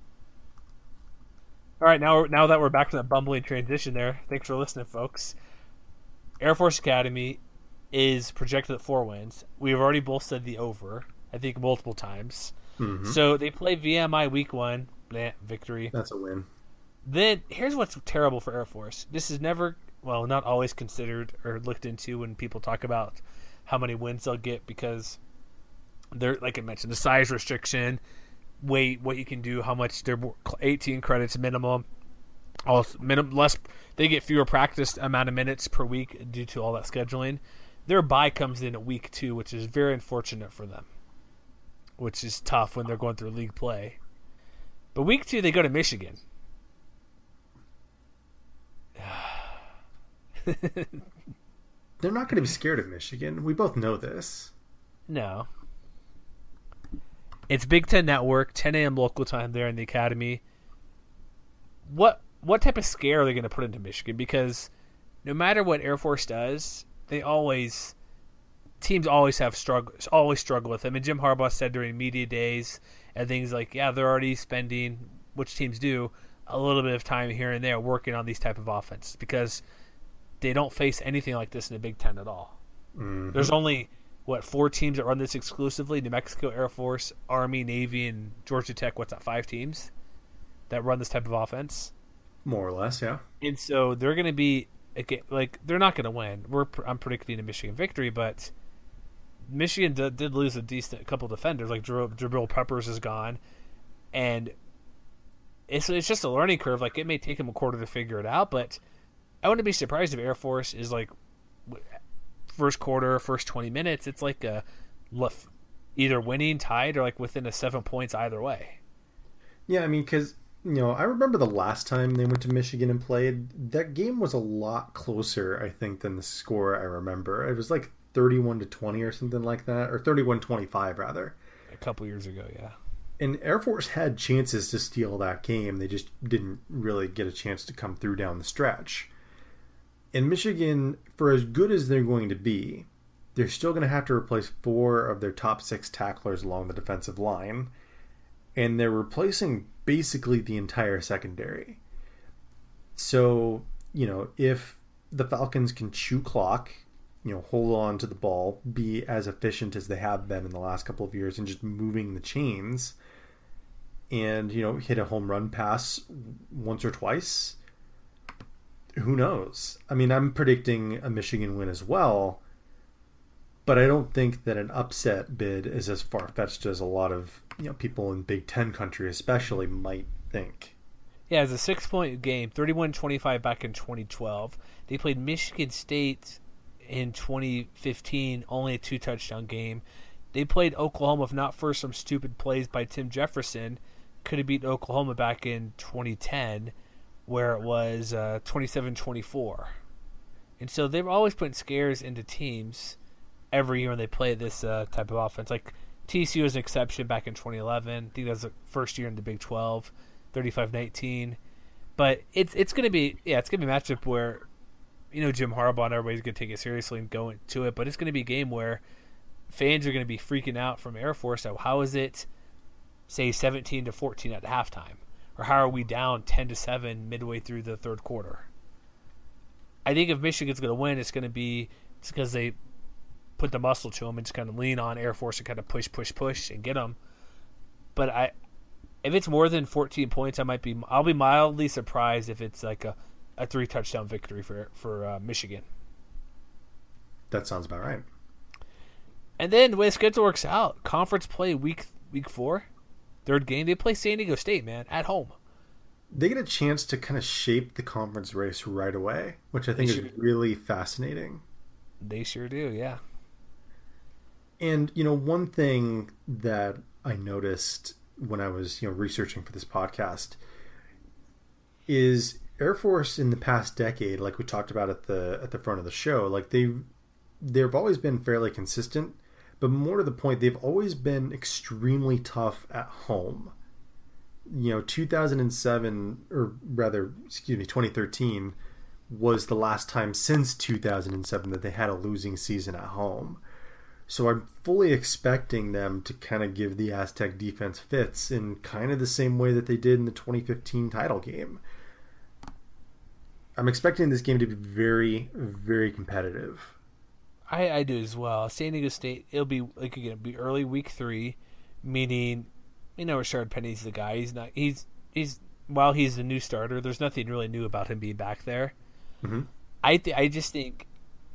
All right, now now that we're back from that bumbling transition there, thanks for listening, folks. Air Force Academy is projected at four wins. We've already both said the over, I think multiple times. Mm-hmm. So they play V M I week one, bleh, victory. That's a win. Then here's what's terrible for Air Force. This is never, well, not always considered or looked into when people talk about how many wins they'll get, because they're, like I mentioned, the size restriction, weight, what you can do, how much they're eighteen credits minimum. Also, minimum less, they get fewer practice amount of minutes per week due to all that scheduling. Their bye comes in at week two, which is very unfortunate for them, which is tough when they're going through league play. But week two, they go to Michigan. They're not going to be scared of Michigan. We both know this. No. It's Big Ten Network, ten a.m. local time there in the academy. What what type of scare are they going to put into Michigan? Because no matter what Air Force does, they always teams always have struggle always struggle with them. And Jim Harbaugh said during media days and things like, yeah, they're already spending, which teams do, a little bit of time here and there working on these type of offenses, because they don't face anything like this in the Big Ten at all. Mm-hmm. There's only, what, four teams that run this exclusively? New Mexico, Air Force, Army, Navy, and Georgia Tech. What's that, five teams that run this type of offense? More or less, yeah. And so they're going to be, like, they're not going to win. We're I'm predicting a Michigan victory, but Michigan did, did lose a decent a couple defenders, like Jabril Peppers is gone, and it's it's just a learning curve. Like, it may take them a quarter to figure it out, but I wouldn't be surprised if Air Force is like first quarter, first twenty minutes, it's like a either winning, tied, or like within a seven points either way. Yeah, I mean, because, you know, I remember the last time they went to Michigan and played, that game was a lot closer, I think, than the score I remember. It was like thirty-one to twenty or something like that, or thirty-one twenty-five rather. A couple years ago, yeah. And Air Force had chances to steal that game. They just didn't really get a chance to come through down the stretch. And Michigan, for as good as they're going to be, they're still going to have to replace four of their top six tacklers along the defensive line. And they're replacing basically the entire secondary. So, you know, if the Falcons can chew clock, you know, hold on to the ball, be as efficient as they have been in the last couple of years and just moving the chains and, you know, hit a home run pass once or twice, who knows? I mean, I'm predicting a Michigan win as well, but I don't think that an upset bid is as far-fetched as a lot of, you know, people in Big Ten country especially might think. Yeah, it's a six-point game, thirty-one twenty-five back in twenty twelve. They played Michigan State in twenty fifteen, only a two-touchdown game. They played Oklahoma, if not for some stupid plays by Tim Jefferson, could have beaten Oklahoma back in twenty ten, where it was uh, twenty-seven twenty-four. And so they've always put scares into teams every year when they play this uh, type of offense. Like T C U was an exception back in twenty eleven. I think that was the first year in the Big twelve, thirty-five nineteen. But it's it's going to be, yeah, it's going to be a matchup where, you know, Jim Harbaugh and everybody's going to take it seriously and go into it. But it's going to be a game where fans are going to be freaking out from Air Force. So how is it, say, seventeen to fourteen at halftime? Or how are we down ten to seven midway through the third quarter? I think if Michigan's going to win, it's going to be it's because they put the muscle to them and just kind of lean on Air Force and kind of push, push, push and get them. But I, if it's more than fourteen points, I might be I'll be mildly surprised if it's like a, a three touchdown victory for for uh, Michigan. That sounds about right. And then the way the schedule works out, conference play week week four, third game, they play San Diego State, man, at home. They get a chance to kind of shape the conference race right away, which I think is really fascinating. They sure do, yeah. And, you know, one thing that I noticed when I was, you know, researching for this podcast is Air Force in the past decade, like we talked about at the at the front of the show, like they they've always been fairly consistent, but more to the point, they've always been extremely tough at home. You know, two thousand seven, or rather, excuse me, twenty thirteen was the last time since two thousand seven that they had a losing season at home. So I'm fully expecting them to kind of give the Aztec defense fits in kind of the same way that they did in the twenty fifteen title game. I'm expecting this game to be very, very competitive. I, I do as well. San Diego State, it'll be like again, it'll be early week three, meaning, you know, Rashard Penny's the guy. He's not. He's he's while he's the new starter, there's nothing really new about him being back there. Mm-hmm. I th- I just think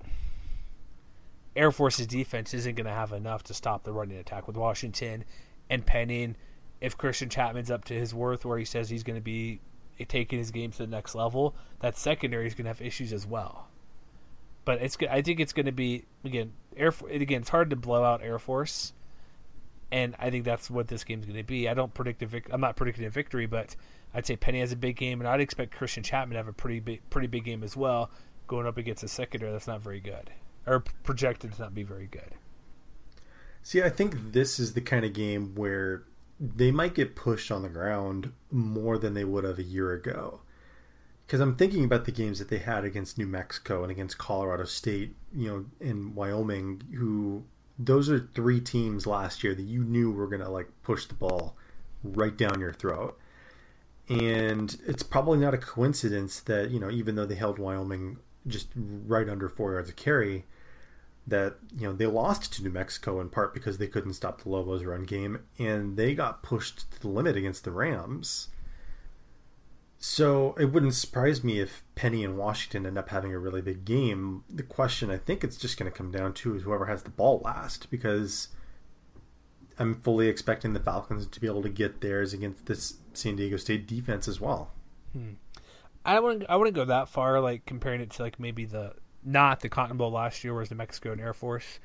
Air Force's defense isn't going to have enough to stop the running attack with Washington and Penny. If Christian Chapman's up to his worth, where he says he's going to be taking his game to the next level, that secondary is going to have issues as well. But it's I think it's going to be again Air again it's hard to blow out Air Force, and I think that's what this game's going to be. I don't predict a vic- I'm not predicting a victory, but I'd say Penny has a big game, and I'd expect Christian Chapman to have a pretty big pretty big game as well, going up against a secondary that's not very good or projected to not be very good. See, I think this is the kind of game where they might get pushed on the ground more than they would have a year ago. Because I'm thinking about the games that they had against New Mexico and against Colorado State, you know, and Wyoming, who those are three teams last year that you knew were going to like push the ball right down your throat. And it's probably not a coincidence that, you know, even though they held Wyoming just right under four yards of carry, that, you know, they lost to New Mexico in part because they couldn't stop the Lobos' run game, and they got pushed to the limit against the Rams. So it wouldn't surprise me if Penny and Washington end up having a really big game. The question I think it's just going to come down to is whoever has the ball last, because I'm fully expecting the Falcons to be able to get theirs against this San Diego State defense as well. Hmm. I wouldn't I wouldn't go that far, like comparing it to like maybe the not the Cotton Bowl last year, whereas New Mexico and Air Force.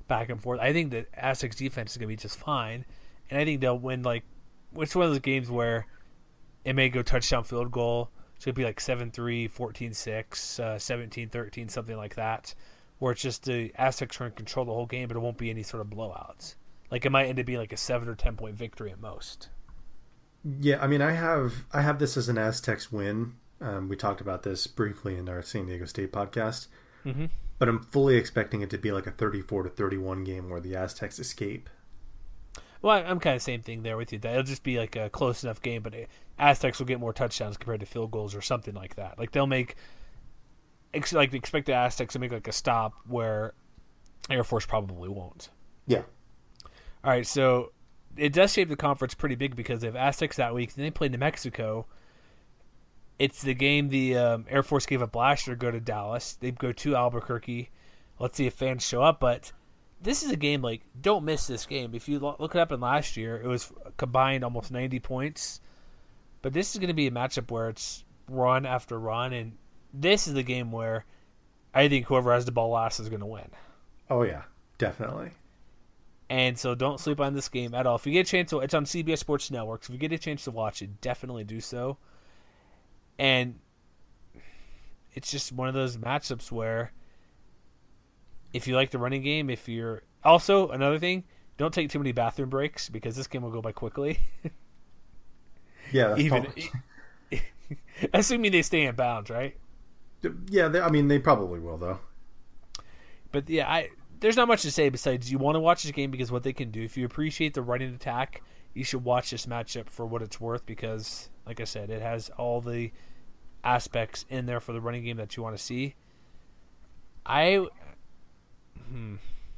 back and forth. I think the Aztecs defense is going to be just fine, and I think they'll win. Like, it's one of those games where it may go touchdown field goal, so it'd be like seven three, fourteen six, uh, seventeen thirteen, something like that, where it's just the Aztecs are in control the whole game, but it won't be any sort of blowouts. Like, it might end up being like a seven or ten point victory at most. Yeah, I mean, I have I have this as an Aztecs win. Um, we talked about this briefly in our San Diego State podcast. Mm-hmm. But I'm fully expecting it to be like a thirty-four to thirty-one game where the Aztecs escape. Well, I'm kind of the same thing there with you. It'll just be like a close enough game, but Aztecs will get more touchdowns compared to field goals or something like that. Like, they'll make, like, expect the Aztecs to make like a stop where Air Force probably won't. Yeah. All right, so it does shape the conference pretty big because they have Aztecs that week. Then they play New Mexico. It's the game the um, Air Force gave up last year. Go to Dallas. They go to Albuquerque. Let's see if fans show up. But this is a game, like, don't miss this game. If you look it up in last year, it was combined almost ninety points. But this is going to be a matchup where it's run after run. And this is the game where I think whoever has the ball last is going to win. Oh, yeah. Definitely. And so don't sleep on this game at all. If you get a chance to, it's on C B S Sports Network. So if you get a chance to watch it, definitely do so. And it's just one of those matchups where if you like the running game, if you're... Also, another thing, don't take too many bathroom breaks because this game will go by quickly. Yeah. That's Even probably... Assuming they stay in bounds, right? Yeah, they, I mean, they probably will, though. But, yeah, I there's not much to say besides you want to watch this game because what they can do. If you appreciate the running attack, you should watch this matchup for what it's worth because, like I said, it has all the aspects in there for the running game that you want to see. I hmm,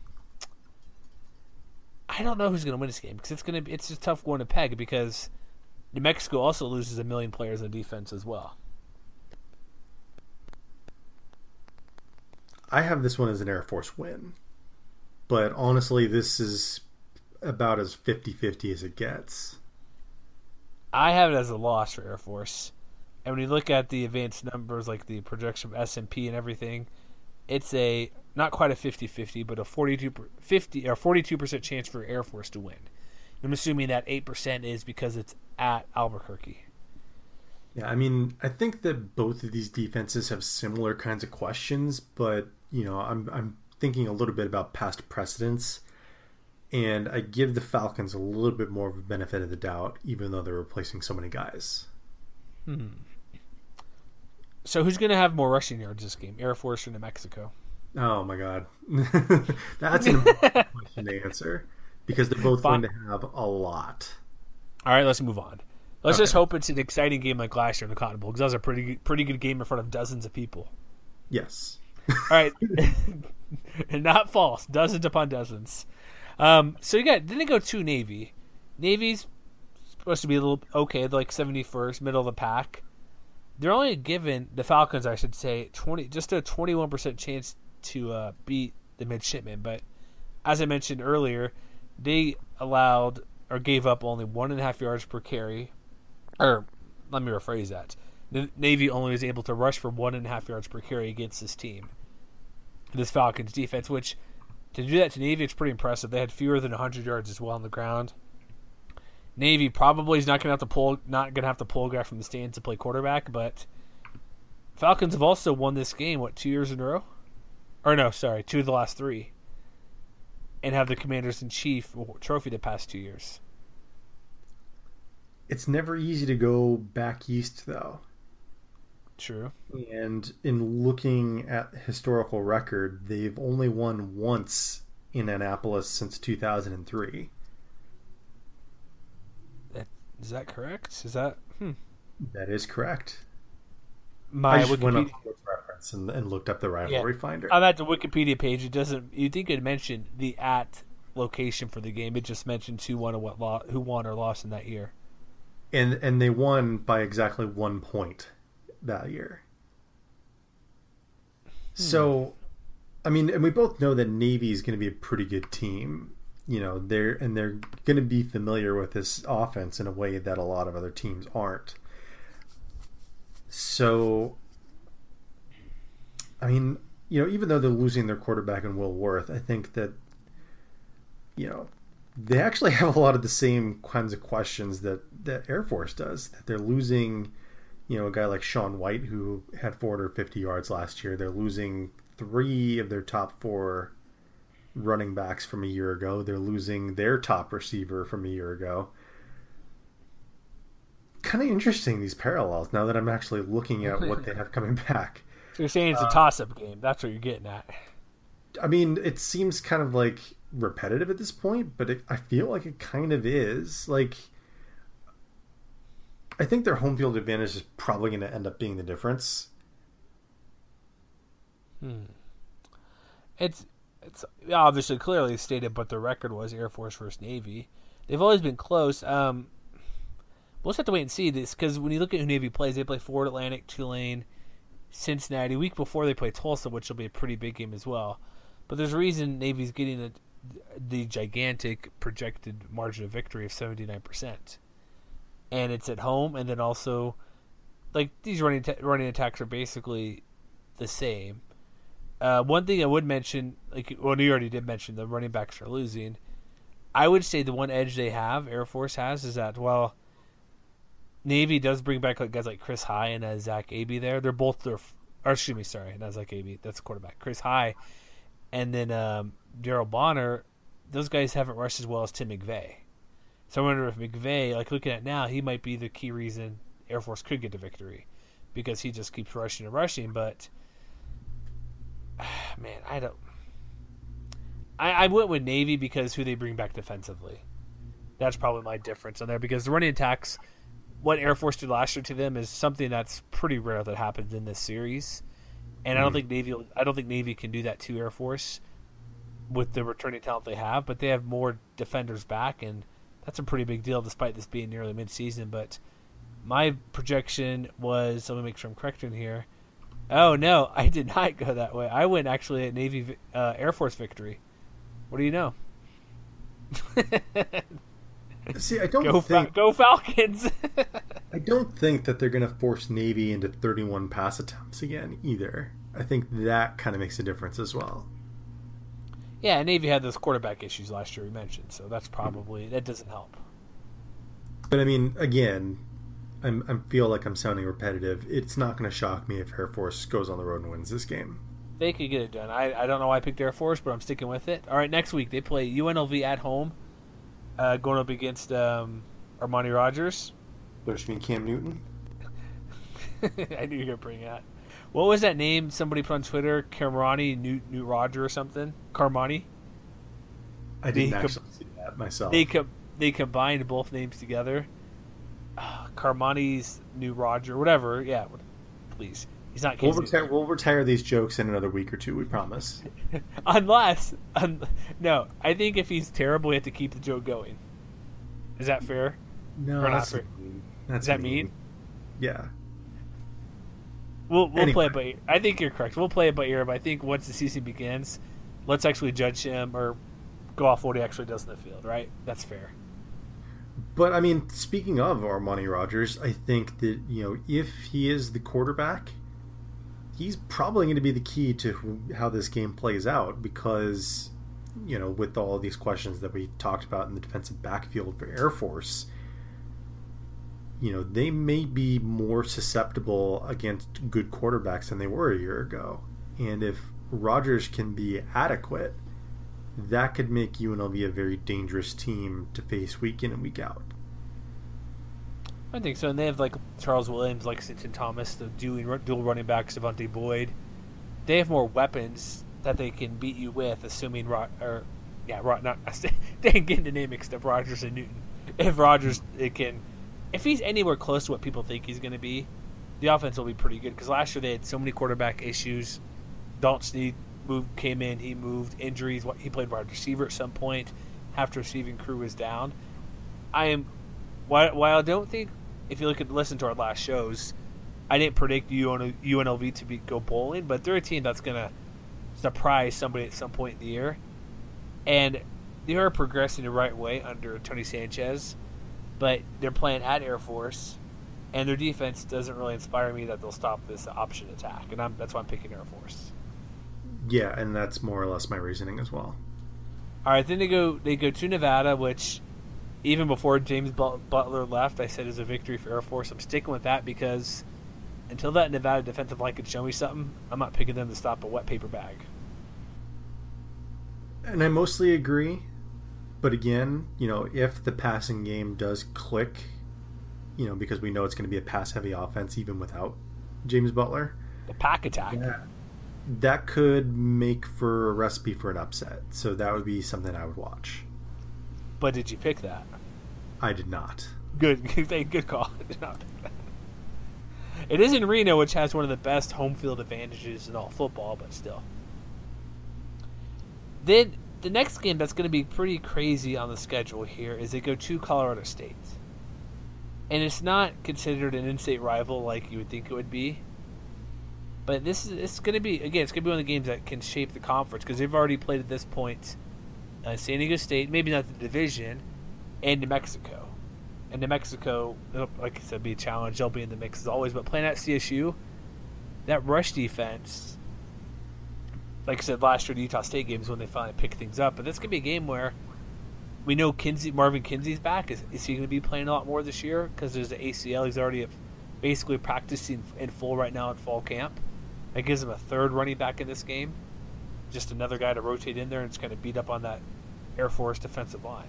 I don't know who's going to win this game because it's going to be it's a tough one to peg because New Mexico also loses a million players on defense as well. I have this one as an Air Force win. But honestly, this is about as fifty-fifty as it gets. I have it as a loss for Air Force. And when you look at the advanced numbers, like the projection of S and P and everything, it's a not quite a fifty-fifty, but a forty-two, fifty, or forty-two percent chance for Air Force to win. I'm assuming that eight percent is because it's at Albuquerque. Yeah, I mean, I think that both of these defenses have similar kinds of questions, but, you know, I'm I'm thinking a little bit about past precedents, and I give the Falcons a little bit more of a benefit of the doubt, even though they're replacing so many guys. Hmm. So who's going to have more rushing yards this game, Air Force or New Mexico? Oh, my God. That's an important question to answer, because they're both Fine. going to have a lot. All right, let's move on. Let's Okay. just hope it's an exciting game like last year in the Cotton Bowl, because that was a pretty, pretty good game in front of dozens of people. Yes. All right. Not false. Dozens upon dozens. Um, so you got, didn't it go to Navy? Navy's supposed to be a little okay, they're like seventy-first, middle of the pack. They're only given, the Falcons, I should say, twenty just a twenty-one percent chance to uh, beat the midshipmen. But as I mentioned earlier, they allowed or gave up only one and a half yards per carry. Or let me rephrase that. The Navy only was able to rush for one and a half yards per carry against this team. This Falcons defense, which to do that to Navy, it's pretty impressive. They had fewer than one hundred yards as well on the ground. Navy probably is not going to have to pull, not going to have to pull a guy from the stands to play quarterback, but Falcons have also won this game, what, two years in a row? Or no, sorry, two of the last three. And have the Commanders-in-Chief trophy the past two years. It's never easy to go back east, though. True. And in looking at the historical record, they've only won once in Annapolis since two thousand three. That, is that correct? Is that... Hmm. That is correct. My I just Wikipedia... went up to reference and, and looked up the rivalry Yeah. finder. I'm at the Wikipedia page. It doesn't... You'd think it mentioned the at location for the game. It just mentions who won or what lo- who won or lost in that year. And and they won by exactly one point that year. Hmm. So, I mean, and we both know that Navy is going to be a pretty good team. You know, they're and they're going to be familiar with this offense in a way that a lot of other teams aren't. So, I mean, you know, even though they're losing their quarterback in Will Worth, I think that you know, they actually have a lot of the same kinds of questions that, that Air Force does. That they're losing, you know, a guy like Sean White who had four hundred fifty yards last year. They're losing three of their top four running backs from a year ago. They're losing their top receiver from a year ago. Kind of interesting, these parallels, now that I'm actually looking at what they have coming back. So you're saying it's a uh, toss-up game. That's what you're getting at. I mean, it seems kind of like repetitive at this point, but it, I feel like it kind of is. Like, I think their home field advantage is probably going to end up being the difference. Hmm. It's it's obviously clearly stated, but the record was Air Force versus Navy. They've always been close. Um, we'll just have to wait and see this, because when you look at who Navy plays, they play Florida Atlantic, Tulane, Cincinnati. Week before they play Tulsa, which will be a pretty big game as well. But there's a reason Navy's getting a, the gigantic projected margin of victory of seventy-nine percent. And it's at home, and then also, like, these running ta- running attacks are basically the same. Uh, one thing I would mention, like, well, you already did mention the running backs are losing. I would say the one edge they have, Air Force has, is that, well, Navy does bring back like guys like Chris High and uh, Zach Abey there. They're both their, or excuse me, sorry, not Zach Abey. That's the quarterback. Chris High, and then um, Daryl Bonner. Those guys haven't rushed as well as Tim McVeigh. So I wonder if McVeigh, like looking at now, he might be the key reason Air Force could get the victory, because he just keeps rushing and rushing. But man, I don't. I, I went with Navy because who they bring back defensively. That's probably my difference on there, because the running attacks, what Air Force did last year to them, is something that's pretty rare that happens in this series, and mm-hmm. I don't think Navy. I don't think Navy can do that to Air Force with the returning talent they have. But they have more defenders back, and that's a pretty big deal, despite this being nearly mid-season. But my projection was, let me make sure I'm correct in here. Oh no, I did not go that way. I went actually at Navy uh, Air Force victory. What do you know? See, I don't go think Fa- go Falcons. I don't think that they're going to force Navy into thirty-one pass attempts again either. I think that kind of makes a difference as well. Yeah, Navy had those quarterback issues last year we mentioned, so that's probably that doesn't help. But I mean, again, I'm I feel like I'm sounding repetitive. It's not going to shock me if Air Force goes on the road and wins this game. They could get it done. I, I don't know why I picked Air Force, but I'm sticking with it. All right, next week they play U N L V at home, uh, going up against um, Armani Rogers. There's me, Cam Newton. I knew you were going to bring that. What was that name somebody put on Twitter? Carmani, Newt, Newt Roger or something? Carmani? I didn't they actually com- see that myself. They com- they combined both names together. Uh, Carmani's New Roger, whatever. Yeah, please. He's not. We'll retire, we'll retire these jokes in another week or two. We promise. Unless, un- no, I think if he's terrible, we have to keep the joke going. Is that fair? No, or that's not fair? mean. That's Is that mean. mean? Yeah. We'll we'll Anyway. play it by. I think you're correct. We'll play it by ear, but I think once the season begins, let's actually judge him or go off what he actually does in the field. Right? That's fair. But I mean, speaking of Armani Rogers, I think that, you know, if he is the quarterback, he's probably going to be the key to how this game plays out, because, you know, with all of these questions that we talked about in the defensive backfield for Air Force, you know, they may be more susceptible against good quarterbacks than they were a year ago. And if Rogers can be adequate, that could make U N L V a very dangerous team to face week in and week out. I think so. And they have like Charles Williams, Lexington Thomas, the dual dual running backs, Devontae Boyd. They have more weapons that they can beat you with, assuming Ro- or yeah, Ro- not dang, getting the name mixed up. Rogers and Newton. If Rogers, it can, if he's anywhere close to what people think he's going to be, the offense will be pretty good. Because last year they had so many quarterback issues. Dalton Snead moved, came in, he moved, injuries. He played wide receiver at some point. Half the receiving crew was down. I am, while, while I don't think, if you look at listen to our last shows, I didn't predict U N L V to be go bowling, but they're a team that's going to surprise somebody at some point in the year. And they are progressing the right way under Tony Sanchez, but they're playing at Air Force, and their defense doesn't really inspire me that they'll stop this option attack, and I'm, that's why I'm picking Air Force. Yeah, and that's more or less my reasoning as well. All right, then they go they go to Nevada, which even before James Butler left, I said is a victory for Air Force. I'm sticking with that because until that Nevada defensive line can show me something, I'm not picking them to stop a wet paper bag. And I mostly agree. But again, you know, if the passing game does click, you know, because we know it's going to be a pass-heavy offense even without James Butler. The pack attack. Yeah. That could make for a recipe for an upset. So that would be something I would watch. But did you pick that? I did not. Good, good call. I did not pick that. It is in Reno, which has one of the best home field advantages in all football, but still. Then the next game that's going to be pretty crazy on the schedule here is they go to Colorado State. And it's not considered an in-state rival like you would think it would be. But this is it's going to be, again, it's going to be one of the games that can shape the conference because they've already played at this point uh, San Diego State, maybe not the division, and New Mexico. And New Mexico, like I said, be a challenge. They'll be in the mix as always. But playing at C S U, that rush defense, like I said, last year the Utah State games when they finally pick things up. But this could be a game where we know Kinsey, Marvin Kinsey's back. Is, is he going to be playing a lot more this year? Because there's the A C L. He's already basically practicing in full right now at fall camp. That gives him a third running back in this game. Just another guy to rotate in there and just kind of beat up on that Air Force defensive line.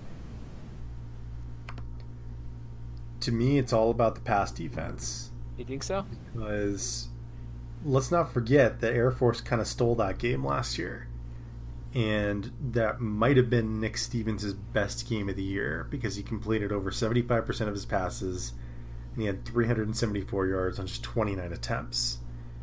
To me, it's all about the pass defense. You think so? Because let's not forget that Air Force kind of stole that game last year. And that might have been Nick Stevens' best game of the year because he completed over seventy-five percent of his passes and he had three hundred seventy-four yards on just twenty-nine attempts.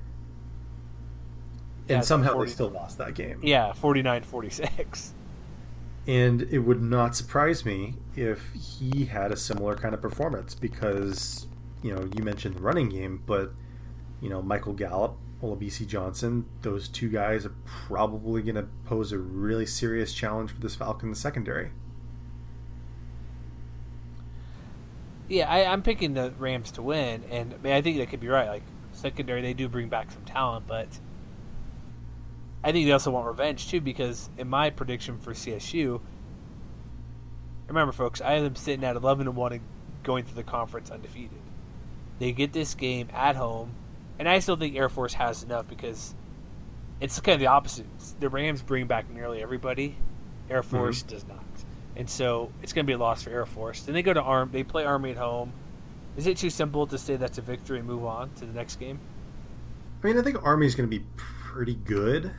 And yeah, somehow forty they still lost that game. Yeah, forty-nine forty-six. And it would not surprise me if he had a similar kind of performance because, you know, you mentioned the running game, but, you know, Michael Gallup, Olabisi Johnson, those two guys are probably going to pose a really serious challenge for this Falcons secondary. Yeah, I, I'm picking the Rams to win, and I, mean, I think that could be right. Like, secondary, they do bring back some talent, but I think they also want revenge, too, because in my prediction for C S U, remember, folks, I have them sitting at eleven and one and going through the conference undefeated. They get this game at home, and I still think Air Force has enough because it's kind of the opposite. The Rams bring back nearly everybody. Air Force mm-hmm. does not. And so it's going to be a loss for Air Force. Then they go to Arm. They play Army at home. Is it too simple to say that's a victory and move on to the next game? I mean, I think Army is going to be pretty good,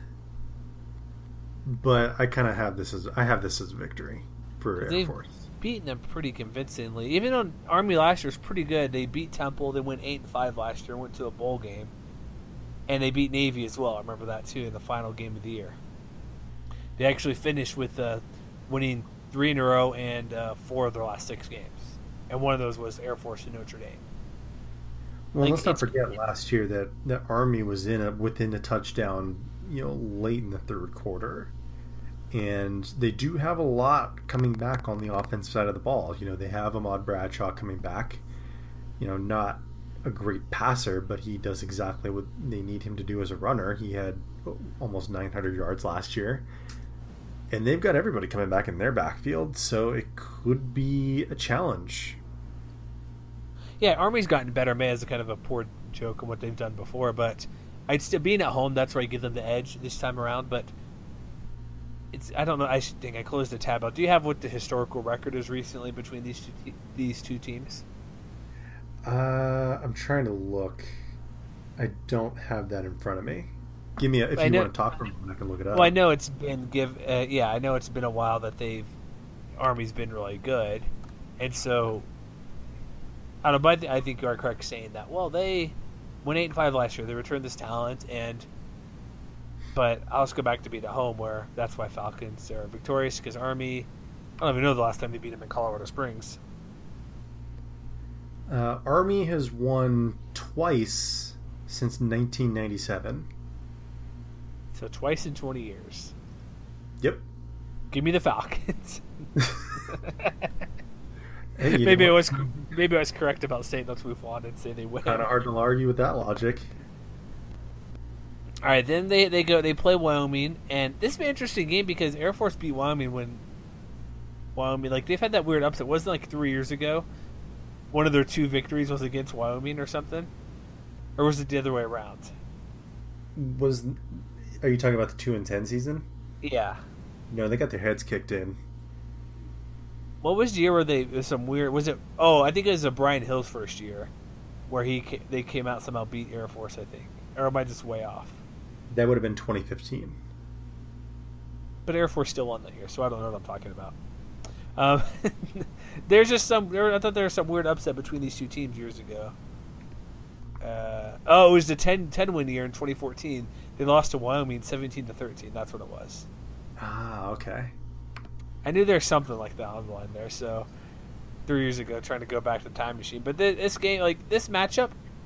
but I kind of have this as I have this as a victory for Air They've Force. Beaten them pretty convincingly. Even on Army last year was pretty good. They beat Temple. They went eight and five last year. Went to a bowl game, and they beat Navy as well. I remember that too in the final game of the year. They actually finished with uh, winning three in a row and uh, four of their last six games, and one of those was Air Force and Notre Dame. Well, like, let's not forget last year that that Army was in a, within a touchdown, you know, late in the third quarter. And they do have a lot coming back on the offensive side of the ball. You know, they have Ahmad Bradshaw coming back. You know, not a great passer, but he does exactly what they need him to do as a runner. He had almost nine hundred yards last year. And they've got everybody coming back in their backfield, so it could be a challenge. Yeah, Army's gotten better, man, as a kind of a poor joke of what they've done before, but I'd still being at home, that's where I give them the edge this time around, but It's, I don't know. I should think I closed the tab out. Do you have what the historical record is recently between these two te- these two teams? Uh, I'm trying to look. I don't have that in front of me. Give me a, if I you know, want to talk for a moment, I can look it up. Well, I know it's been give. Uh, yeah, I know it's been a while that they've Army's been really good, and so I don't know. But I think you are correct saying that. Well, they went eight and five last year. They returned this talent and. But I'll just go back to being at home, where that's why Falcons are victorious, because Army, I don't even know the last time they beat them in Colorado Springs. Uh, Army has won twice since nineteen ninety-seven. So twice in twenty years. Yep. Give me the Falcons. Hey, maybe I was maybe I was correct about State. Let's move on and say they win. Kind of hard to argue with that logic. All right, then they, they go they play Wyoming, and this is an interesting game because Air Force beat Wyoming when Wyoming like they've had that weird upset. Wasn't it like three years ago? One of their two victories was against Wyoming or something, or was it the other way around? Was are you talking about the two and ten season? Yeah. No, they got their heads kicked in. What was the year where they it was some weird? Was it? Oh, I think it was a Brian Hill's first year, where he they came out somehow beat Air Force. I think, or am I just way off? That would have been twenty fifteen. But Air Force still won that year, so I don't know what I'm talking about. Um, there's just some. There, I thought there was some weird upset between these two teams years ago. Uh, oh, it was the ten, ten win year in twenty fourteen. They lost to Wyoming seventeen to thirteen. That's what it was. Ah, okay. I knew there's something like that on the line there. So three years ago, trying to go back to the time machine. But this game, like this matchup,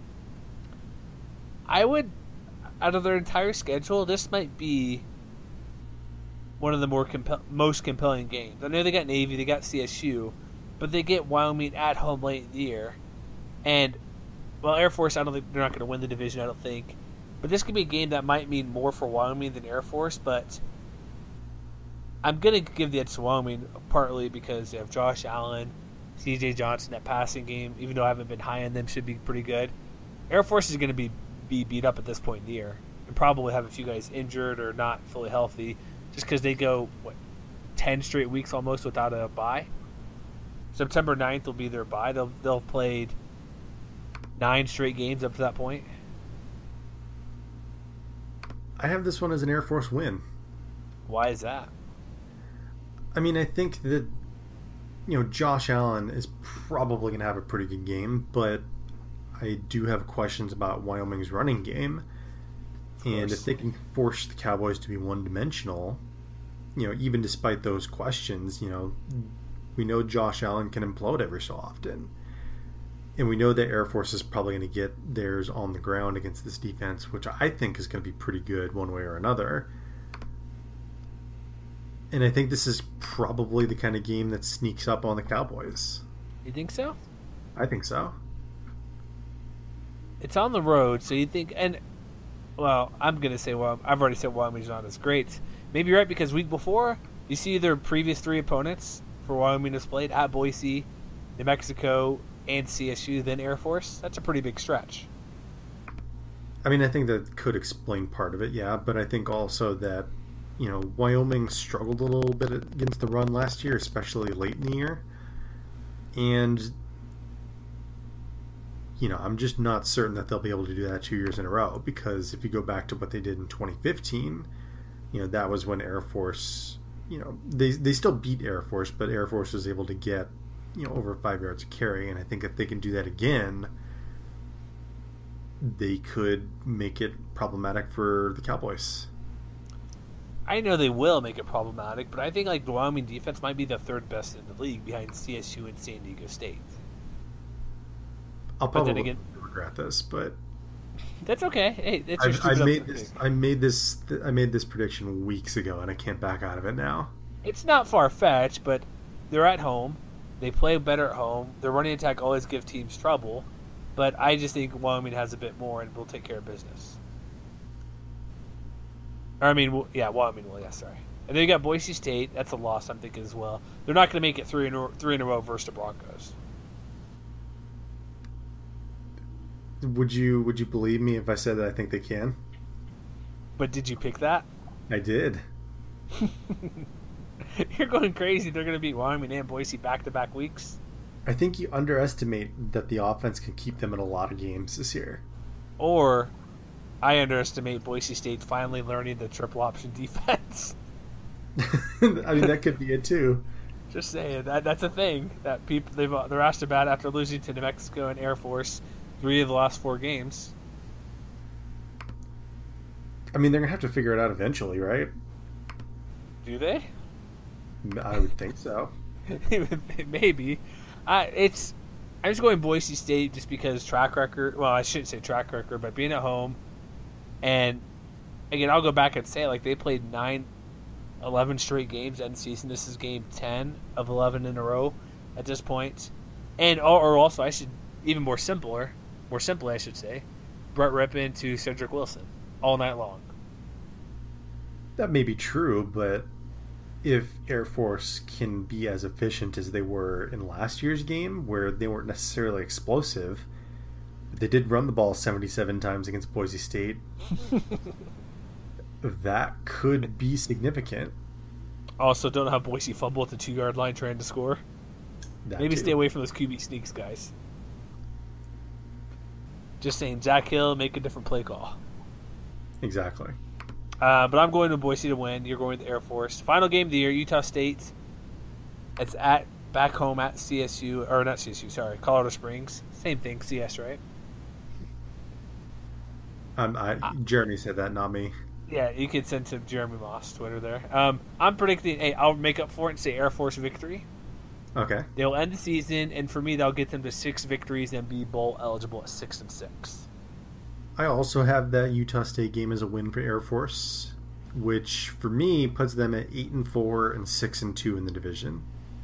I would, out of their entire schedule, this might be one of the more compel- most compelling games. I know they got Navy, they got C S U, but they get Wyoming at home late in the year. And, well, Air Force, I don't think they're not going to win the division, I don't think. But this could be a game that might mean more for Wyoming than Air Force, but I'm going to give the edge to Wyoming partly because they have Josh Allen, C J Johnson, that passing game, even though I haven't been high on them, should be pretty good. Air Force is going to be, be beat up at this point in the year and probably have a few guys injured or not fully healthy just because they go, what, ten straight weeks almost without a bye. September ninth will be their bye. They'll, they'll have played nine straight games up to that point. I have this one as an Air Force win. Why is that? I mean, I think that, you know, Josh Allen is probably going to have a pretty good game, but I do have questions about Wyoming's running game. And if they can force the Cowboys to be one-dimensional, you know, even despite those questions, you know, we know Josh Allen can implode every so often. And we know that Air Force is probably going to get theirs on the ground against this defense, which I think is going to be pretty good one way or another. And I think this is probably the kind of game that sneaks up on the Cowboys. You think so? I think so. It's on the road, so you think... and well, I'm going to say, well, I've already said Wyoming's not as great. Maybe you're right, because week before, you see their previous three opponents for Wyoming has played at Boise, New Mexico, and C S U, then Air Force. That's a pretty big stretch. I mean, I think that could explain part of it, yeah, but I think also that, you know, Wyoming struggled a little bit against the run last year, especially late in the year. And, you know, I'm just not certain that they'll be able to do that two years in a row, because if you go back to what they did in twenty fifteen, you know, that was when Air Force, you know, they they still beat Air Force, but Air Force was able to get, you know, over five yards of carry, and I think if they can do that again, they could make it problematic for the Cowboys. I know they will make it problematic, but I think like the Wyoming defense might be the third best in the league behind C S U and San Diego State. I'll probably again, regret this, but that's okay. Hey, it's your I, I made this. I made this. I made this prediction weeks ago, and I can't back out of it now. It's not far fetched, but they're at home. They play better at home. Their running attack always gives teams trouble, but I just think Wyoming has a bit more and will take care of business. Or, I mean, yeah, Wyoming will. Yeah, sorry. And then you got Boise State. That's a loss, I'm thinking as well. They're not going to make it three in a, three in a row versus the Broncos. Would you Would you believe me if I said that I think they can? But did you pick that? I did. You're going crazy. They're going to beat Wyoming and Boise back-to-back weeks. I think you underestimate that the offense can keep them in a lot of games this year. Or I underestimate Boise State finally learning the triple option defense. I mean, that could be it too. Just saying that that's a thing that people they've they're asked about after losing to New Mexico and Air Force three of the last four games. I mean, they're gonna have to figure it out eventually, right? Do they? I would think so. Maybe. Uh, it's. I'm just going Boise State just because track record. Well, I shouldn't say track record, but being at home, and again, I'll go back and say like they played nine, eleven straight games end season. This is game ten of eleven in a row at this point, and or also I should even more simpler, more simply I should say, Brett Rippon to Cedric Wilson all night long. That may be true, but if Air Force can be as efficient as they were in last year's game, where they weren't necessarily explosive, but they did run the ball seventy-seven times against Boise State, that could be significant. Also, don't have Boise fumble at the two-yard line trying to score. That Maybe too. stay away from those Q B sneaks, guys. Just saying, Zach Hill, make a different play call. Exactly. Uh, but I'm going to Boise to win. You're going to Air Force. Final game of the year, Utah State. It's at back home at C S U, or not C S U, sorry, Colorado Springs. Same thing, C S, right? Um, I, Jeremy said that, not me. Yeah, you can send to Jeremy Moss Twitter there. Um, I'm predicting, hey, I'll make up for it and say Air Force victory. Okay. They'll end the season, and for me, that'll get them to six victories and be bowl eligible at six and six. I also have that Utah State game as a win for Air Force, which for me puts them at eight and four and six and two in the division.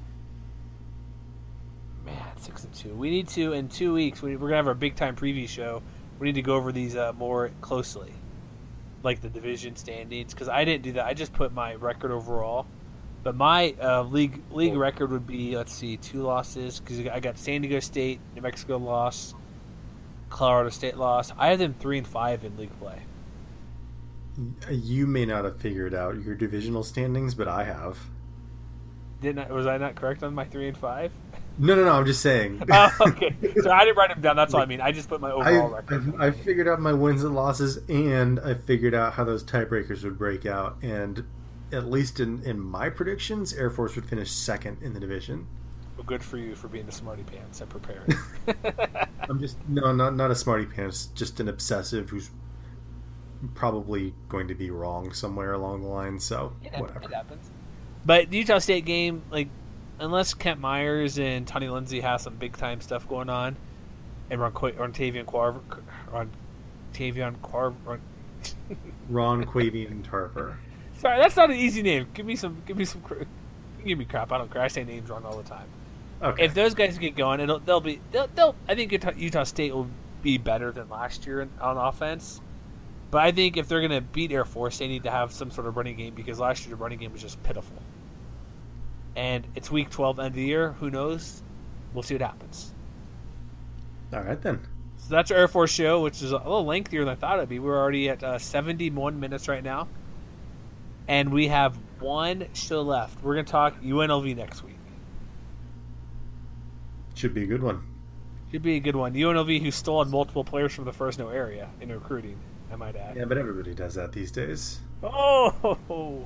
Man, six and two. We need to in two weeks. We, we're gonna have our big time preview show. We need to go over these uh, more closely, like the division standings, because I didn't do that. I just put my record overall, but my uh, league league record would be, let's see, two losses, because I got San Diego State, New Mexico loss, Colorado State loss. I have them three and five in league play. You may not have figured out your divisional standings, but I have. Didn't I, was I not correct on my three and five? No, no, no. I'm just saying. Oh, okay. So I didn't write them down. That's all I mean. I just put my overall I, record. I, I figured out my wins and losses, and I figured out how those tiebreakers would break out. And at least in, in my predictions, Air Force would finish second in the division. Well, good for you for being the smarty pants and preparing. I'm just no, not not a smarty pants, just an obsessive who's probably going to be wrong somewhere along the line. So It, whatever. it happens. But the Utah State game, like, unless Kent Myers and Tony Lindsay have some big time stuff going on, and Ron Qu- or Tavion Quarver, Ron Tavion Quarver. Ron... Ron Quavian Tarver. Sorry, that's not an easy name. Give me some. Give me some. Give me crap. I don't care. I say names wrong all the time. Okay. If those guys get going, it'll they'll be they'll, they'll I think Utah, Utah State will be better than last year on offense. But I think if they're going to beat Air Force, they need to have some sort of running game, because last year the running game was just pitiful. And it's week twelve, end of the year. Who knows? We'll see what happens. All right then. So that's our Air Force show, which is a little lengthier than I thought it'd be. We're already at uh, seventy-one minutes right now, and we have one show left. We're going to talk U N L V next week. Should be a good one. Should be a good one. U N L V, who stole multiple players from the Fresno area in recruiting, I might add. Yeah, but everybody does that these days. Oh,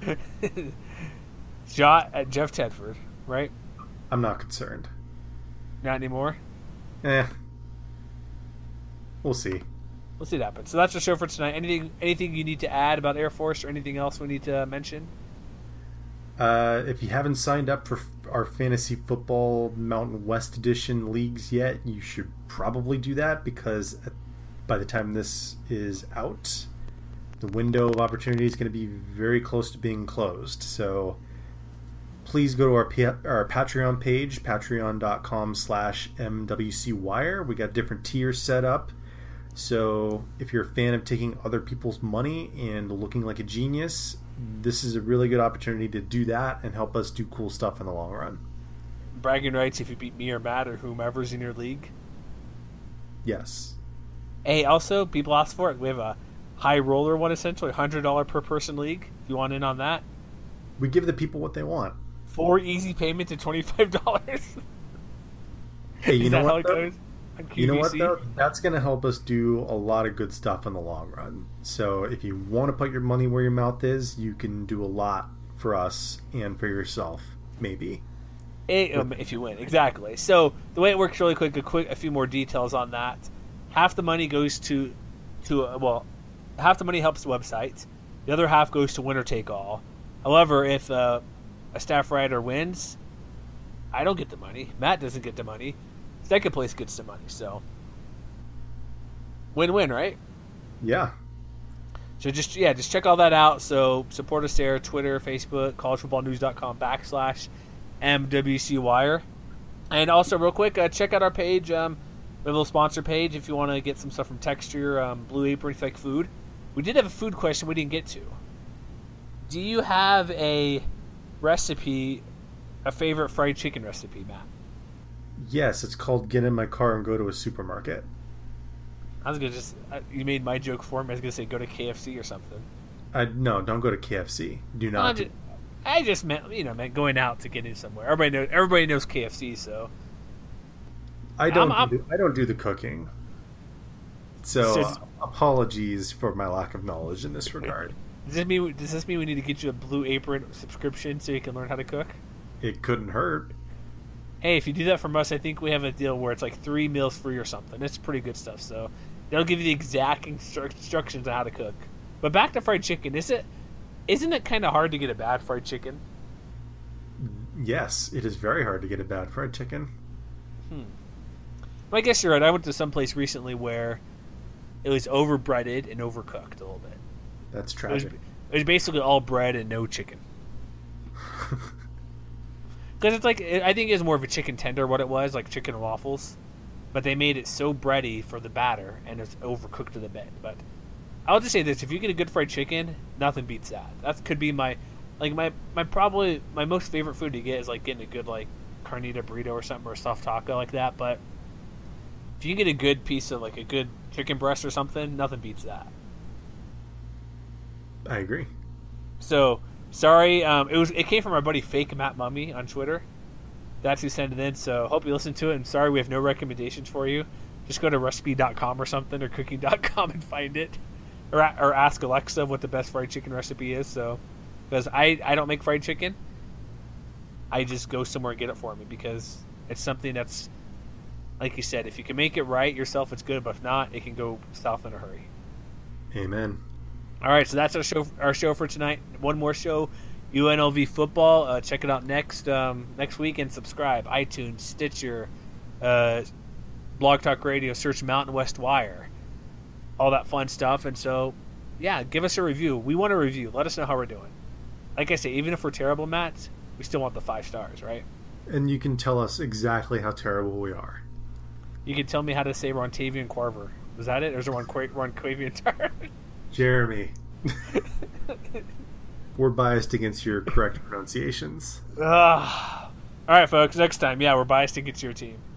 Jeff, uh, Jeff Tedford, right? I'm not concerned. Not anymore. Eh. We'll see. We'll see what happens. So that's the show for tonight. Anything, anything you need to add about Air Force, or anything else we need to mention? Uh, if you haven't signed up for our Fantasy Football Mountain West Edition leagues yet, you should probably do that, because by the time this is out, the window of opportunity is going to be very close to being closed. So please go to our P- our Patreon page, patreon.com slash mwcwire. We got different tiers set up. So if you're a fan of taking other people's money and looking like a genius, this is a really good opportunity to do that and help us do cool stuff in the long run. Bragging rights if you beat me or Matt or whomever's in your league. Yes. Hey, also, people ask for it. We have a high roller one, essentially, one hundred dollars per person league. If you want in on that. We give the people what they want. Four easy payments to twenty-five dollars. Hey, you Is know that what, how it though? goes? On You know what, Q V C? though? That's going to help us do a lot of good stuff in the long run. So if you want to put your money where your mouth is, you can do a lot for us and for yourself, maybe. It, um, if you win, exactly. So the way it works, really quick, a quick, a few more details on that. Half the money goes to, to uh, well, half the money helps the website. The other half goes to winner take all. However, if uh, a staff writer wins, I don't get the money. Matt doesn't get the money. Second place gets the money. So win-win, right? Yeah. So just yeah, just check all that out. So support us there, Twitter, Facebook, collegefootballnews.com backslash MWCWire. And also, real quick, uh, check out our page. Um, we have a little sponsor page if you want to get some stuff from Texture, um, Blue Apron, if you like food. We did have a food question we didn't get to. do you have a recipe, a favorite fried chicken recipe, Matt? Yes, it's called Get in My Car and Go to a Supermarket. I was gonna just you made my joke for me. I was gonna say go to K F C or something. I no, don't go to K F C. Do Well, not. I, just, I just meant you know meant going out to get in somewhere. Everybody knows everybody knows K F C, so I don't. I'm- do, I don't do the cooking. So So- uh, apologies for my lack of knowledge in this regard. does this mean does this mean we need to get you a Blue Apron subscription so you can learn how to cook? It couldn't hurt. Hey, if you do that from us, I think we have a deal where it's like three meals free or something. It's pretty good stuff. So they'll give you the exact instru- instructions on how to cook. But back to fried chicken, is it? Isn't it kind of hard to get a bad fried chicken? Yes, it is very hard to get a bad fried chicken. Well, I guess you're right. I went to some place recently where it was overbreaded and overcooked a little bit. That's It was, tragic. it was basically all bread and no chicken. Because it's like I think it's more of a chicken tender what it was, like chicken and waffles, but they made it so bready for the batter and it's overcooked to the bit. But I'll just say this: if you get a good fried chicken, nothing beats that. That could be my like my my probably my most favorite food to get is like getting a good like carnita burrito or something or a stuffed taco like that. But if you get a good piece of like a good chicken breast or something, nothing beats that. I agree. So sorry, um, it was it came from our buddy Fake Matt Mummy on Twitter. That's who sent it in. So hope you listen to it. And sorry, we have no recommendations for you. Just go to recipe dot com or something or cooking dot com and find it, or or ask Alexa what the best fried chicken recipe is. So because I I don't make fried chicken, I just go somewhere and get it for me because it's something that's like you said. If you can make it right yourself, it's good. But if not, it can go south in a hurry. Amen. All right, so that's our show. Our show for tonight. One more show, U N L V football. Uh, check it out next um, next week and subscribe. iTunes, Stitcher, uh, Blog Talk Radio. Search Mountain West Wire, all that fun stuff. And so, yeah, give us a review. We want a review. Let us know how we're doing. Like I say, even if we're terrible, Matt, we still want the five stars, right? And you can tell us exactly how terrible we are. You can tell me how to say Rontavian Carver. Was that it? Or is there one Qua- Rontavian Tar? Jeremy. We're biased against your correct pronunciations. Ugh. All right, folks. Next time, yeah, we're biased against your team.